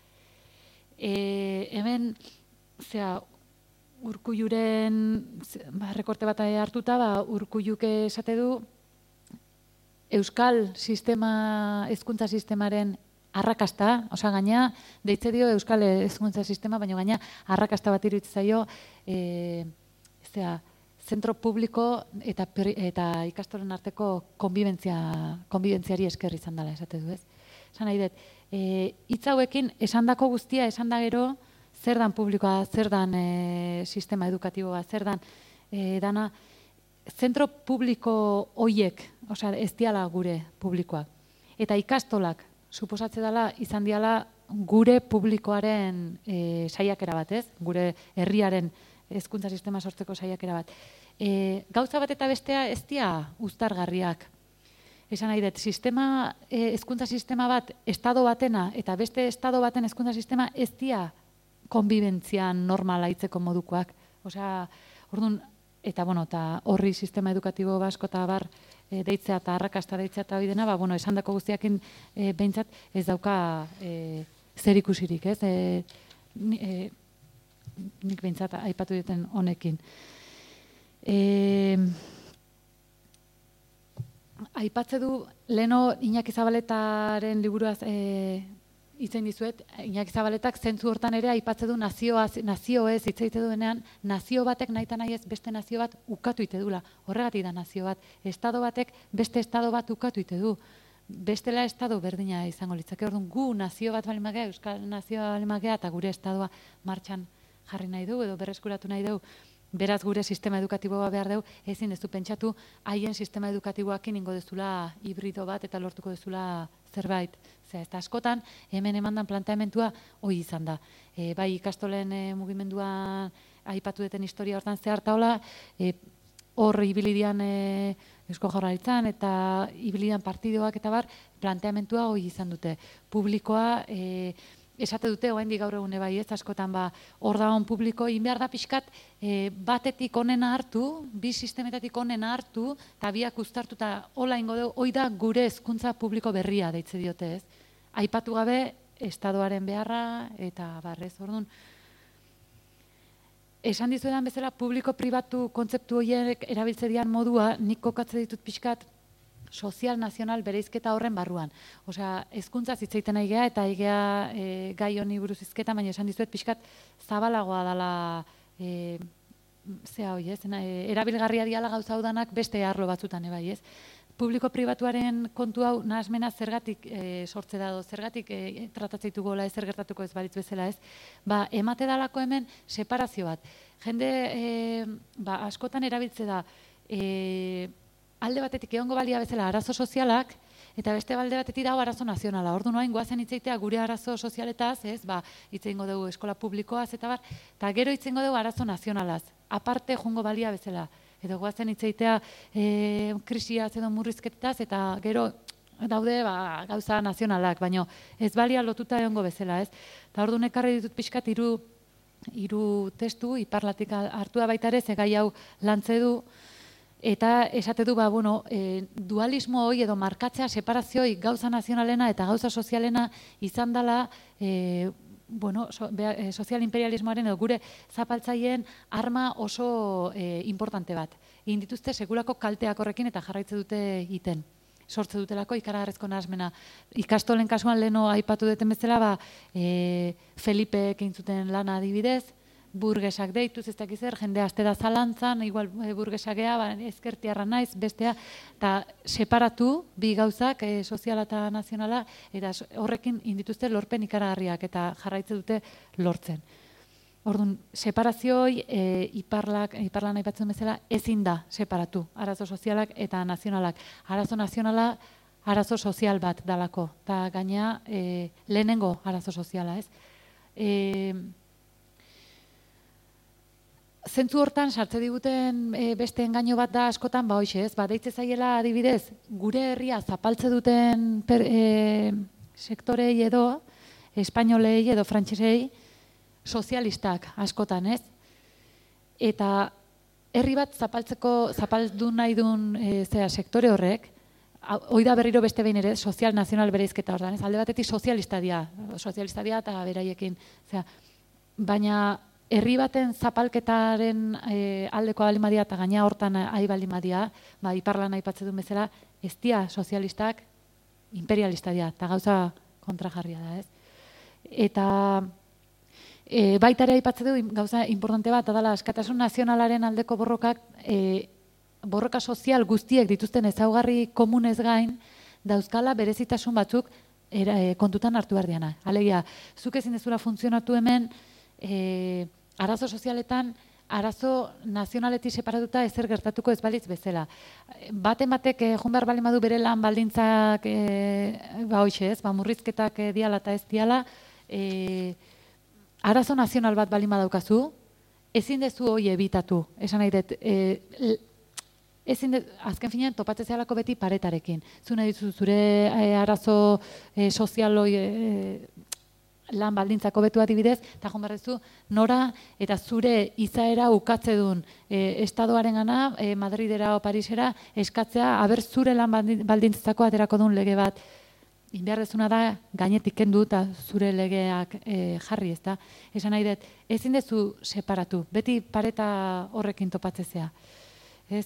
E, hemen, zera, Urkulluren, ba, rekorte bat hartuta, ba, Urkulluk esate du, Euskal sistema, hezkuntza sistemaren arrakasta, osea, gaina, deitze dio Euskal hezkuntza sistema, baina gaina arrakasta bat iruditzen zaio, e, zera, zentro publiko eta, eta ikastolen arteko konbibentzia, konbibentziari esker izan dela, esate du, ez? Esan nahi dut, e, hitz hauekin esandako guztia esan da gero, zer dan publikoa, zer dan e, sistema edukatiboa, zer dan e, dana, zentro publiko hoiek, osea, ez diala gure publikoak. Eta ikastolak, suposatze dela, izan diala gure publikoaren e, saiakera bat, ez? Gure herriaren hezkuntza sistema sortzeko saiakera bat. E, gauza bat eta bestea ez dia uztargarriak. Esan nahi dut, sistema, hezkuntza sistema bat, estado batena, eta beste estado baten hezkuntza sistema ez dia konbibentzian normala itzeko modukoak. Osea, orduan, eta bueno, eta horri sistema edukatibo basko eta bar e, deitzea eta arrakasta deitzea eta hori dena, ba, bueno, esan dako guztiakin e, behintzat ez dauka e, zer ikusirik, ez? E, ni, e, nik behintzat aipatu duten honekin. E, aipatze du, leno Iñaki Zabaletaren liburuaz e, itzen dizuet, Iñaki Zabaletak zentzu hortan ere aipatze du nazioaz, nazio ez, hitz egite duenean, nazio batek nahi nahi ez beste nazio bat ukatu ite dula. Horregatik da nazio bat. Estado batek beste estado bat ukatu ite du. Bestela estado berdina izango litzake. Orduan gu nazio bat bali magea, euskal nazio bali magea, eta gure estadoa martxan jarri nahi du, edo berreskuratu nahi du. Beraz gure sistema edukatiboa behar dugu, ezin ez du pentsatu, haien sistema edukatiboakin ingo dezula hibrido bat eta lortuko dezula zerbait. Zera, eta askotan, hemen emandan planteamentua hoi izan da. E, bai ikastolen e, mugimenduan aipatu duten historia hortan zeharta hola, e, hor ibilidian e, Eusko Jaurlaritzan eta ibilidian partidoak eta bar, planteamentua hoi izan dute. Publikoa, e, esate dute, oraindik gaur egune bai ez, askotan ba, hor dagoen publiko, egin behar da pixkat, e, batetik onena hartu, bi sistemetatik onena hartu, eta biak uztartu eta hola ingo dugu, hoi da gure hezkuntza publiko berria deitze diote ez. Aipatu gabe, estadoaren beharra, eta barrez, orduan. Esan dizuetan bezala, publiko-pribatu kontzeptu horiek erabiltze dian modua, nik kokatze ditut pixkat, sozial, nazional, bereizketa horren barruan. Osea, hezkuntza hitz egiten nahi gea, eta egea e, gai honi buruz hizketa, baina esan dizuet pixkat zabalagoa dela e, zea hoi, ez? E, erabilgarria diala gauza udanak beste arlo batzutan ebai, ez? Publiko-pribatuaren kontu hau nahasmena zergatik e, sortze da, zergatik e, tratatzeitu gola ez zer gertatuko ez baritz bezala ez, ba, emate dalako hemen separazio bat. Jende, e, ba, askotan erabiltze da, e, alde batetik egongo balia bezala arazo sozialak, eta beste alde batetik dago arazo nazionala. Ordu noain goazen hitzeitea gure arazo sozialetaz, ez, ba, hitzeingo dugu eskola publikoaz eta bar, eta gero hitzeingo dugu arazo nazionalaz, aparte joango balia bezala. Edo goazen hitzeitea e, krisia edo murrizketetaz, eta gero daude ba, gauza nazionalak, baina ez balia lotuta egongo bezala, ez. Eta ordu ekarri ditut pixkat hiru hiru testu, iparlatik hartua baita ere, ze gai hau lantze du, eta esate du, ba, bueno, e, dualismo hoi edo markatzea separazioi gauza nazionalena eta gauza sozialena izan dela, e, bueno, so, be, e, sozial imperialismoaren edo gure zapaltzaileen arma oso e, importante bat. Egin dituzte sekulako kalteak horrekin eta jarraitze dute iten. Sortze dutelako ikaragarrezko nahasmena. Ikastolen kasuan leno aipatu duten bezala, ba, e, Felipe egin zuten lana adibidez, burgesak deituz, ez dakiz zer, jende aste da zalantzan, igual burgesakea, ba, ezkertiarra naiz, bestea, eta separatu bi gauzak, e, soziala eta nazionala, eta horrekin indituzte lorpen ikaragarriak, eta jarraitze dute lortzen. Orduan, separazioi, e, iparlak, iparlan aipatzen bezala, ezin da separatu, arazo sozialak eta nazionalak. Arazo nazionala, arazo sozial bat dalako, eta gaina e, lehenengo arazo soziala, ez? E, zentzu hortan sartze diguten e, beste engaino bat da askotan, ba hoxe ez, ba deitze zaiela adibidez, gure herria zapaltze duten per, e, sektorei edo, espainolei edo frantsesei, sozialistak askotan ez. Eta herri bat zapaltzeko, zapaldu nahi duen e, zera, sektore horrek, hoi da berriro beste behin ere, sozial nazional bereizketa hor da, ez? Alde batetik sozialista dia, sozialista dia eta beraiekin, zera, baina herri baten zapalketaren e, aldeko balimadia eta gaina hortan ahi balimadia, ba, iparlan aipatzen duen bezala, ez dia sozialistak imperialista dia, eta gauza kontrajarria da, ez? Eta e, baita ere aipatzen du gauza importante bat, dela askatasun nazionalaren aldeko borrokak, e, borroka sozial guztiek dituzten ezaugarri komunez gain, dauzkala berezitasun batzuk era, e, kontutan hartu behar diana. Alegia, zuk ezin dezula funtzionatu hemen, e, arazo sozialetan, arazo nazionaletik separatuta ezer gertatuko ez balitz bezala. Baten batek eh, joan behar bali madu bere lan baldintzak eh, ba hoxe ez, ba murrizketak eh, diala eta ez diala, eh, arazo nazional bat bali madaukazu, ezin dezu hoi ebitatu. Esan nahi dut, eh, ezin dut, azken finean topatzen zehalako beti paretarekin. Zu nahi duzu zure eh, arazo eh, sozial hoi eh, lan baldintzako betu adibidez, eta joan barrezu, nora eta zure izaera ukatze duen e, estadoaren gana, e, Madridera o Parisera, eskatzea, haber zure lan baldintzako aterako duen lege bat. Inbehar dezuna da, gainetik kendu eta zure legeak e, jarri, ez da. Esan nahi dut, ezin dezu separatu, beti pareta horrekin topatzezea. Ez?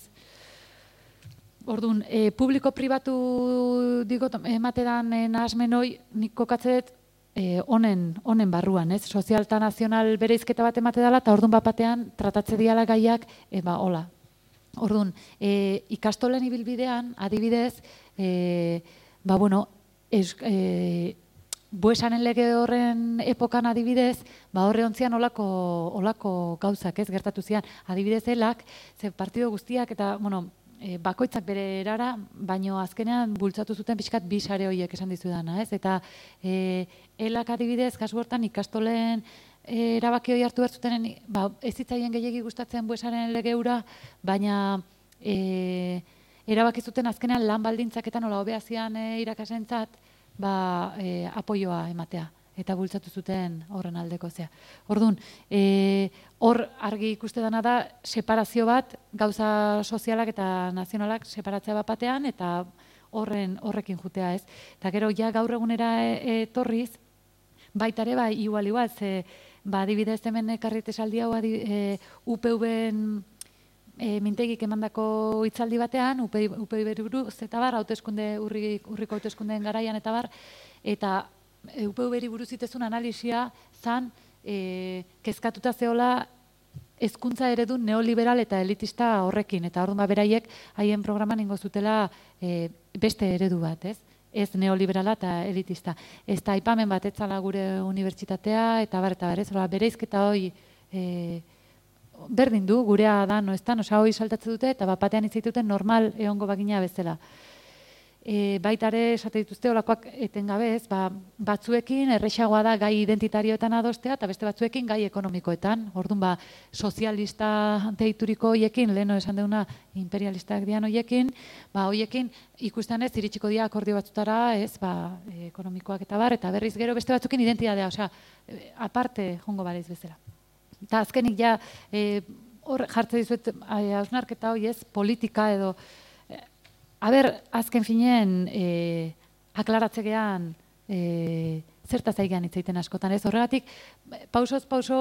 Orduan, e, publiko-pribatu digot, ematedan e, nahasmen hoi, nik kokatze dut, Eh, honen, honen barruan, ez? Sozial eta nazional bereizketa bat emate dela, eta orduan bapatean tratatze diala gaiak, e, ba, hola. Orduan, e, ikastolen ibilbidean, adibidez, e, ba, bueno, es, e, buesaren lege horren epokan adibidez, ba, horre ontzian olako, olako gauzak, ez, gertatu zian. Adibidez, elak, ze partido guztiak, eta, bueno, E, bakoitzak bere erara, baino azkenean bultzatu zuten pixkat bi sare horiek esan dizudana, ez? Eta e, elak adibidez, kasu hortan ikastolen e, erabaki hori hartu bertzutenen, ba, ez zitzaien gehiegi gustatzen buesaren legeura, baina e, erabaki zuten azkenean lan baldintzaketan nola hobea zian e, irakasentzat, ba, e, apoioa ematea. Eta bultzatu zuten horren aldeko zea. Orduan, e, hor argi ikuste dana da separazio bat, gauza sozialak eta nazionalak separatzea bat batean, eta horren horrekin jutea ez. Eta gero, ja gaur egunera etorriz, baitare, ba, igual, igual, ze, ba, adibidez hemen ekarrit esaldi hau, e, U P V-en e, mintegik emandako hitzaldi batean, U P V buruz, eta bar, hauteskunde, urrik, urriko hauteskundeen garaian, eta bar, eta U P V-ri buruz itezun analisia zan e, kezkatuta zeola hezkuntza eredu neoliberal eta elitista horrekin. Eta orduan beraiek haien programan ingo zutela e, beste eredu bat, ez? Ez neoliberala eta elitista. Ez da aipamen bat etzala gure unibertsitatea eta bar, eta bar, ez? Bereizketa hoi e, berdin du, gurea da, no ez da, osa hoi saltatzen dute, eta bat batean izaituten normal egongo bagina bezala. E, baitare esate dituzte olakoak etengabe ez, ba, batzuekin errexagoa da gai identitarioetan adostea eta beste batzuekin gai ekonomikoetan. Orduan ba, sozialista deituriko hoiekin, leheno esan deuna imperialistak dian hoiekin, ba, hoiekin ikusten ez, iritsiko dia akordio batzutara, ez, ba, ekonomikoak eta bar, eta berriz gero beste batzuekin identitatea, osea, aparte jongo baleiz bezala. Eta azkenik ja, e, hor jartze dizuet, hausnarketa hoi ez, politika edo, a ber, azken finean, e, aklaratzegean, e, zertaz aigean hitzaiten askotan, ez? Horregatik, pausoz pauso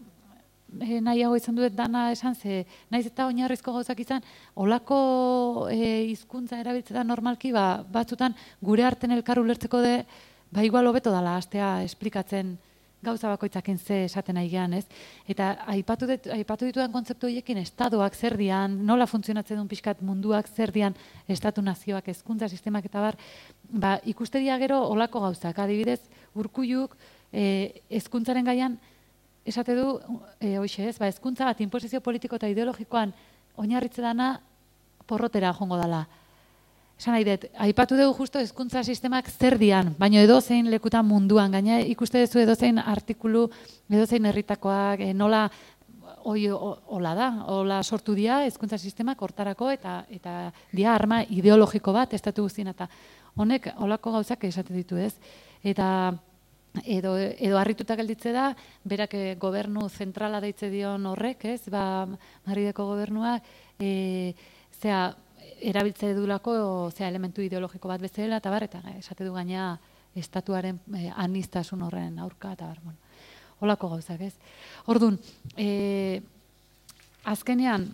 e, nahiago izan duet dana esan, ze naiz eta oinarrizko gauzak izan, olako e, hizkuntza erabiltzeta normalki, ba, batzutan gure arten elkar ulertzeko de, ba, igual hobeto dala, astea esplikatzen gauza bakoitzakin ze esaten aigean, ez? Eta aipatu, det, aipatu ditudan kontzeptu horiekin estatuak zer dian, nola funtzionatzen duen pixkat munduak zer dian, estatu nazioak, hezkuntza sistemak eta bar, ba, ikuste dia gero olako gauzak. Adibidez, Urkulluk eh, hezkuntzaren gaian esate du, eh, hoxe ez, ba, hezkuntza bat inposizio politiko eta ideologikoan oinarritze dana porrotera jongo dala. Esan nahi dut, aipatu dugu justo hezkuntza sistemak zer dian, baina edozein lekutan munduan, gaina ikuste duzu edozein artikulu, edozein herritakoak, e, nola hoi hola da, hola sortu dira hezkuntza sistemak hortarako eta eta dia arma ideologiko bat estatu guztien eta honek holako gauzak esate ditu, ez? Eta edo edo harrituta gelditze da berak gobernu zentrala deitze dion horrek, ez? Ba Madrideko gobernuak eh zea erabiltze dulako zea elementu ideologiko bat bezala eta bar eta esate du gaina estatuaren eh, aniztasun horren aurka eta bar, bueno. Holako gauzak, ez? Orduan, eh, azkenean,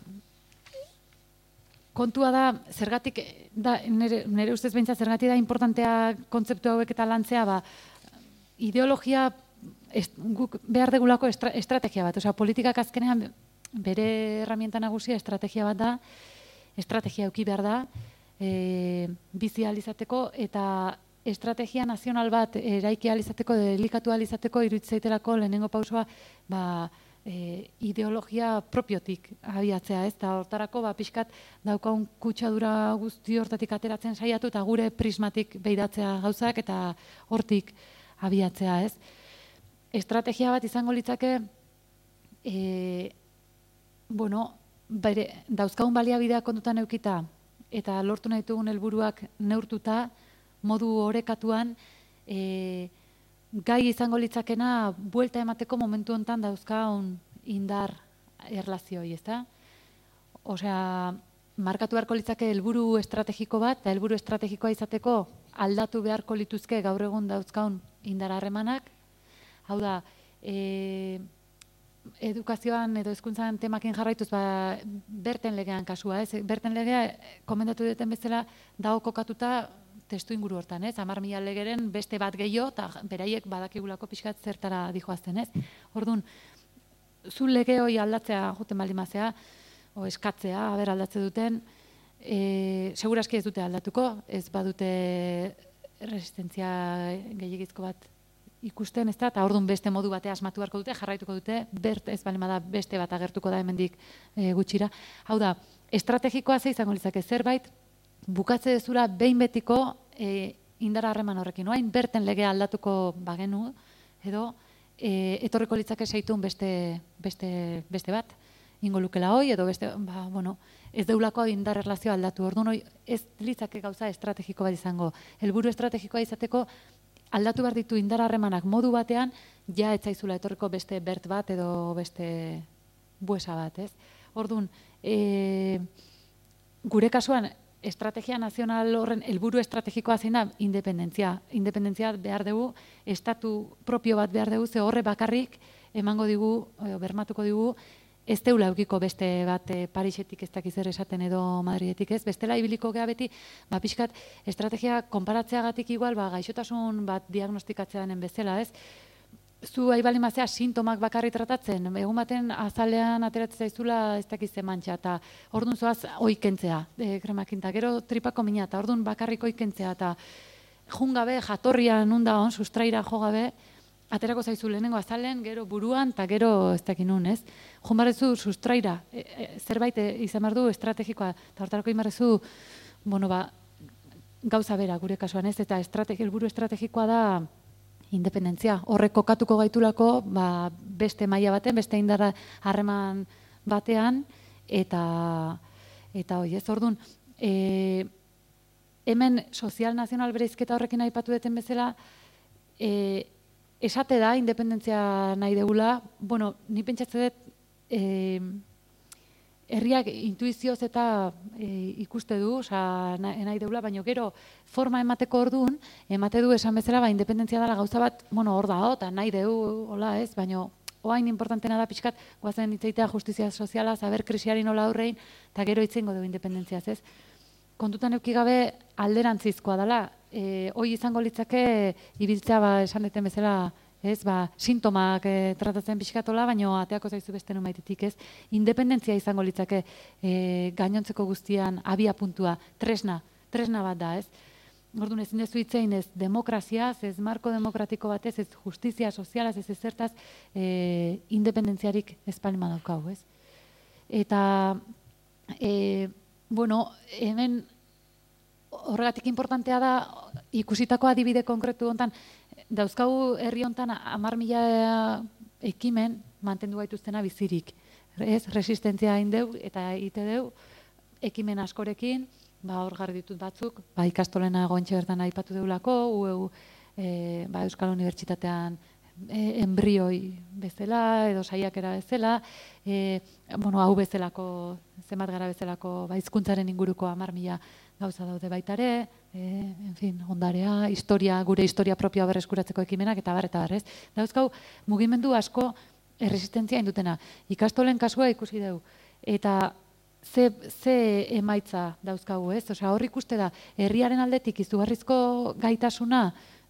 kontua da, zergatik, da, nire, nire ustez behintzat, zergatik da importantea kontzeptu hauek eta lantzea, ba, ideologia est, guk behar degulako estra, estrategia bat. Osea, politikak azkenean bere herramienta nagusia estrategia bat da, estrategia eduki behar da, e, bizi ahal izateko eta estrategia nazional bat eraiki ahal izateko, delikatu ahal izateko, iruditzaitelako lehenengo pausua ba, e, ideologia propiotik abiatzea, ez? Eta hortarako ba, pixkat daukaun kutsadura guzti hortatik ateratzen saiatu eta gure prismatik beiratzea gauzak eta hortik abiatzea, ez? Estrategia bat izango litzake, e, bueno, bere, dauzkagun baliabideak kontutan eukita eta lortu nahi dugun helburuak neurtuta, modu orekatuan, e, gai izango litzakena buelta emateko momentu hontan dauzkaun indar erlazioi, ezta? Osea, markatu beharko litzake helburu estrategiko bat, eta helburu estrategikoa izateko aldatu beharko lituzke gaur egun dauzkaun indar harremanak. Hau da, e, edukazioan edo hezkuntzan temakin jarraituz, ba, berten legean kasua, ez? Berten legea, komendatu duten bezala, dago kokatuta testu inguru hortan, ez? Hamar mila legeren beste bat gehiago, eta beraiek badakigulako pixkat zertara dijoazten, ez? Orduan, zu lege hori aldatzea juten balimazea, o eskatzea, haber aldatze duten, e, seguraski ez dute aldatuko, ez badute resistentzia gehiagizko bat ikusten, ez da, eta orduan beste modu batea asmatu beharko dute, jarraituko dute, bert ez balimada beste bat agertuko da hemendik e, gutxira. Hau da, estrategikoa ze izango litzake zerbait, bukatze dezula behin betiko e, indar harreman horrekin. Oain berten legea aldatuko bagenu, edo e, etorriko litzake seitun beste, beste, beste bat, ingo lukela hoi, edo beste, ba, bueno, ez deulako indar erlazioa aldatu. Orduan hoi ez litzake gauza estrategiko bat izango. Helburu estrategikoa izateko aldatu behar ditu indar harremanak modu batean, ja ez zaizula etorriko beste bert bat edo beste buesa bat, ez? Orduan, e, gure kasuan, estrategia nazional horren helburu estrategikoa zein da independentzia. Independentzia behar dugu, estatu propio bat behar dugu, ze horre bakarrik emango digu, bermatuko digu, ez deula eukiko beste bat e, Parisetik ez dakiz zer esaten edo Madridetik, ez? Bestela ibiliko gea beti, ba, pixkat, estrategia konparatzeagatik igual, ba, gaixotasun bat diagnostikatzeanen bezala, ez? Zu ahi balimazea sintomak bakarri tratatzen, egun baten azalean ateratzen zaizula ez dakiz ze mantxa, eta orduan zoaz oikentzea, e, kremakinta, gero tripako mina, eta orduan bakarrik oikentzea, eta jungabe, jatorria nunda on, sustraira jogabe, aterako zaizu lehenengo azalen, gero buruan, eta gero ez dakin nun, ez? Junbarezu sustraira, e, e, zerbait e, izan behar du estrategikoa, eta hortarako imarrezu, bueno, ba, gauza bera gure kasuan, ez? Eta estrategi, helburu estrategikoa da independentzia. Horrek kokatuko gaitulako, ba, beste maila baten, beste indarra harreman batean, eta, eta hoi, ez? Orduan, e, hemen sozial nazional bereizketa horrekin aipatu duten bezala, e, esate da, independentzia nahi degula, bueno, ni pentsatze dut, e, herriak intuizioz eta e, ikuste du, oza, nahi deula, baina gero forma emateko orduan, emate du esan bezala, ba, independentzia dela gauza bat, bueno, hor da, eta nahi deu, hola ez, baina oain importantena da pixkat, guazen hitzeitea justizia soziala, saber krisiari nola aurrein, eta gero hitzengo du independentziaz, ez? Kontutan euki gabe alderantzizkoa dela, e, hoi izango litzake ibiltzea, ba, esan deten bezala, ez, ba, sintomak e, tratatzen pixkatola, baina ateako zaizu beste numaitetik, ez? Independentzia izango litzake e, gainontzeko guztian abia puntua, tresna, tresna bat da, ez? Orduan ezin dezu hitzein ez demokraziaz, ez marko demokratiko batez, ez justizia sozialaz, ez ezertaz e, independentziarik ez palima daukau, ez? Eta, e, bueno, hemen horregatik importantea da, ikusitako adibide konkretu hontan, dauzkagu herri hontan hamar mila ekimen mantendu gaituztena bizirik. ez, resistentzia hain deu, eta ite deu, ekimen askorekin, ba, hor garri ditut batzuk, ba, ikastolena gontxe bertan aipatu deulako, ueu, e, ba, Euskal Unibertsitatean e, embrioi bezala, edo saiakera bezala, e, bueno, hau bezalako, zenbat gara bezalako, ba, hizkuntzaren inguruko hamar mila gauza daude baitare, e, en fin, ondarea, historia, gure historia propioa berreskuratzeko ekimenak, eta bar, eta bar, ez? Dauzkau, mugimendu asko erresistentzia indutena. Ikastolen kasua ikusi dugu. Eta ze, ze emaitza dauzkagu, ez? Osea, hor ikuste da, herriaren aldetik izugarrizko gaitasuna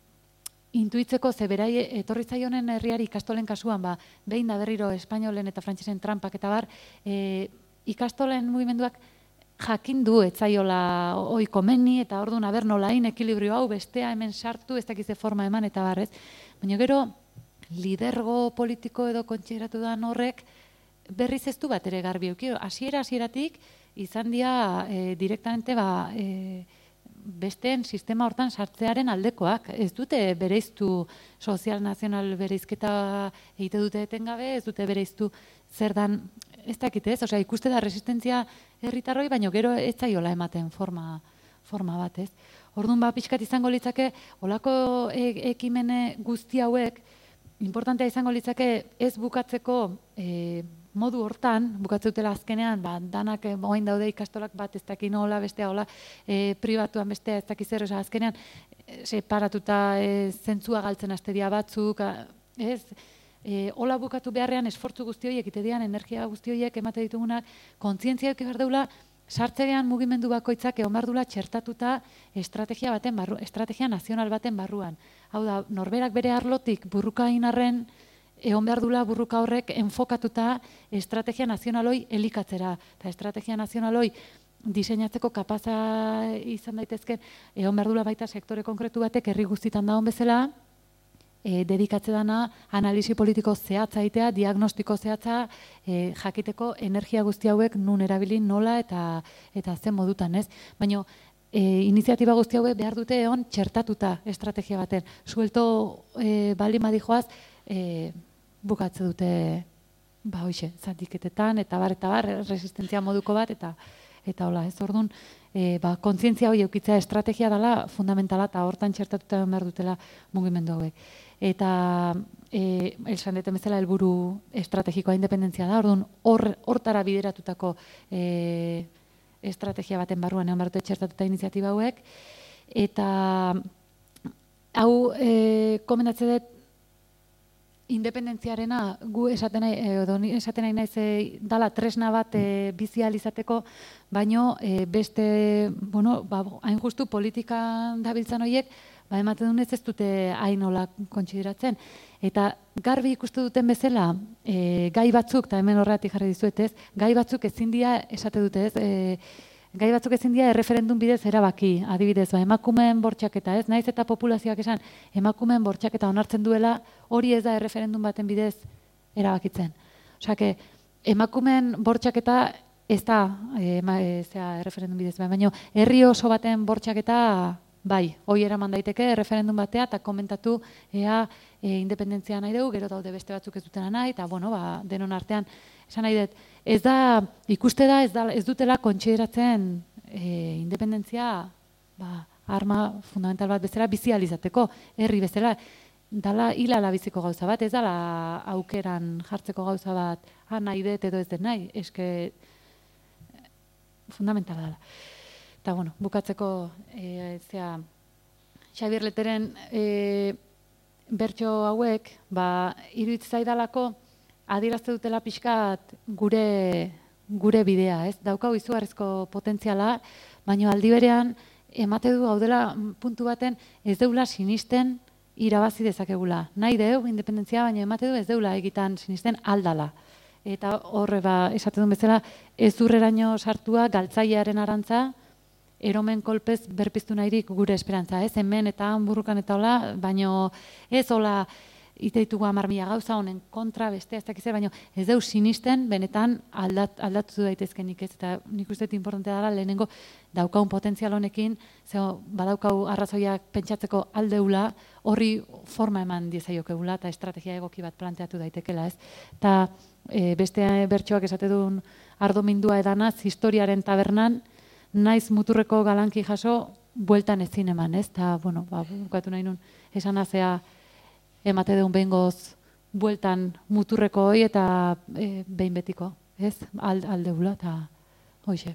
intuitzeko ze berai etorri zaionen herriari ikastolen kasuan, ba, behin da berriro espainolen eta frantsesen trampak eta bar, e, ikastolen mugimenduak jakin du etzaiola oi komeni eta orduan aber nolain ekilibrio hau bestea hemen sartu, ez dakize forma eman eta bar, ez? Baina gero lidergo politiko edo kontsideratu da horrek berriz ez du bat ere garbi eduki. Hasiera hasieratik izan dira e, direktamente ba, e, besteen sistema hortan sartzearen aldekoak. Ez dute bereiztu sozial nazional bereizketa egite dute etengabe, ez dute bereiztu zer dan, ez dakit ez, osea, ikuste da resistentzia herritarroi, baino gero ez zaiola ematen forma, forma bat, ez. Orduan ba, pixkat izango litzake, olako e ekimene guzti hauek, importantea izango litzake ez bukatzeko e, modu hortan, bukatzeutela azkenean, ba, danak oain daude ikastolak bat ez dakin hola, bestea hola, e, pribatuan bestea ez dakiz zer, azkenean e, separatuta e, zentzua galtzen asteria batzuk, a, ez, e, hola bukatu beharrean esfortzu guzti horiek, ite dian energia guzti horiek emate ditugunak, kontzientzia eki behar deula, sartzerean mugimendu bakoitzak egon behar dula txertatuta estrategia baten barru, estrategia nazional baten barruan. Hau da, norberak bere arlotik burruka inarren, egon behar dula burruka horrek enfokatuta estrategia nazionaloi elikatzera. Eta estrategia nazionaloi diseinatzeko kapaza izan daitezken, egon behar dula baita sektore konkretu batek herri guztitan dagoen bezala, e, dedikatze dana analisi politiko zehatza itea, diagnostiko zehatza, e, jakiteko energia guzti hauek nun erabili nola eta, eta zen modutan, ez? Baina e, iniziatiba guzti hauek behar dute egon txertatuta estrategia baten. Suelto e, bali madijoaz, e, bukatze dute, ba hoxe, zatiketetan, eta bar, eta bar, resistentzia moduko bat, eta eta hola, ez orduan, e, ba, kontzientzia hori eukitzea estrategia dela fundamentala, eta hortan txertatuta behar dutela mugimendu hauek. Eta, e, esan deten bezala, helburu estrategikoa independentzia da, orduan, hor, hortara bideratutako e, estrategia baten barruan, egon behar dute txertatuta iniziatiba hauek, eta hau, e, komendatze dut, independentziarena gu esaten nahi, edo esaten nahi naiz dala tresna bat e, bizi ahal izateko, baino e, beste, bueno, ba, hain justu politikan dabiltzan horiek, ba, ematen dunez ez dute hain hola kontsideratzen. Eta garbi ikustu duten bezala, e, gai batzuk, eta hemen horretik jarri dizuetez, gai batzuk ezin dira esate dute ez, e, gai batzuk ezin dira erreferendum bidez erabaki, adibidez, ba, emakumeen bortxaketa, ez? Naiz eta populazioak esan, emakumeen bortxaketa onartzen duela, hori ez da erreferendum baten bidez erabakitzen. Osea, que emakumeen bortxaketa ez da e, e, zera, erreferendum bidez, baina herri oso baten bortxaketa bai, hoi eraman daiteke erreferendum batea eta komentatu ea e, independentzia nahi dugu, gero daude beste batzuk ez dutena nahi, eta bueno, ba, denon artean, esan nahi dut, ez da, ikuste da, ez, da, ez dutela kontsideratzen e, independentzia ba, arma fundamental bat bezala bizializateko, herri bezala, dala hilala biziko gauza bat, ez dala aukeran jartzeko gauza bat, ha nahi dut edo ez den nahi, eske fundamentala dela. Eta, bueno, bukatzeko, e, zera, Xabier Leteren e, bertso hauek, ba, iruditzen zaidalako, adierazte dutela pixkat gure, gure bidea, ez? Daukau izugarrizko potentziala, baina aldi berean, emate du gaudela puntu baten, ez deula sinisten irabazi dezakegula. Nahi deu, independentzia, baina emate du ez deula egitan sinisten aldala. Eta horre, ba, esaten duen bezala, ez durreraino sartua, galtzailearen arantza, eromen kolpez berpiztu nahirik gure esperantza, ez? Hemen eta han burrukan eta hola, baino ez hola iteitugu hamar mila gauza honen kontra, beste ez dakize, baina ez deu sinisten benetan aldat, aldatu daitezkenik ez, eta nik uste importantea dara lehenengo daukaun potentzial honekin, zeo badaukau arrazoiak pentsatzeko aldeula, horri forma eman diezaiokegula eta estrategia egoki bat planteatu daitekela ez. Eta e, beste bertsoak esate duen ardomindua edanaz, historiaren tabernan, naiz muturreko galanki jaso, bueltan ezin eman ez, eta, bueno, ba, bukatu nahi nun, esan azea, emate deun behingoz bueltan muturreko hoi eta e, behin betiko, ez? Ald, aldeula eta hoxe.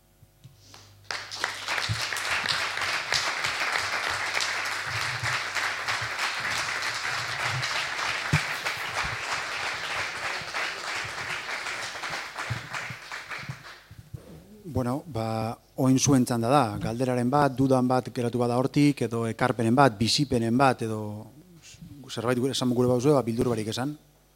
Bueno, ba, oin zuen txanda da, galderaren bat, dudan bat geratu bada hortik, edo ekarpenen bat, bizipenen bat, edo zerbait esan gure bauzue, ba, bildur barik esan.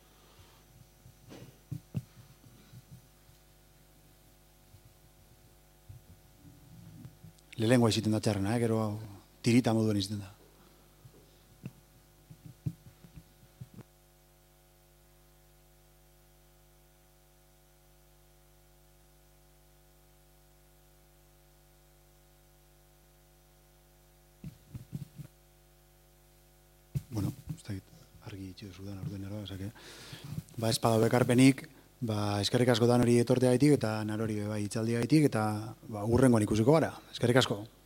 Lelengua iziten da txarrena, eh? Gero tirita moduen iziten da. Bueno, ez da argi itxio zudan orduen eroa, esake. Ba, espada bekarpenik, ba, eskerrik asko dan hori etortea gaitik, eta narori bai itzaldia gaitik, eta ba, urrengoan ikusiko gara. Eskerrik asko.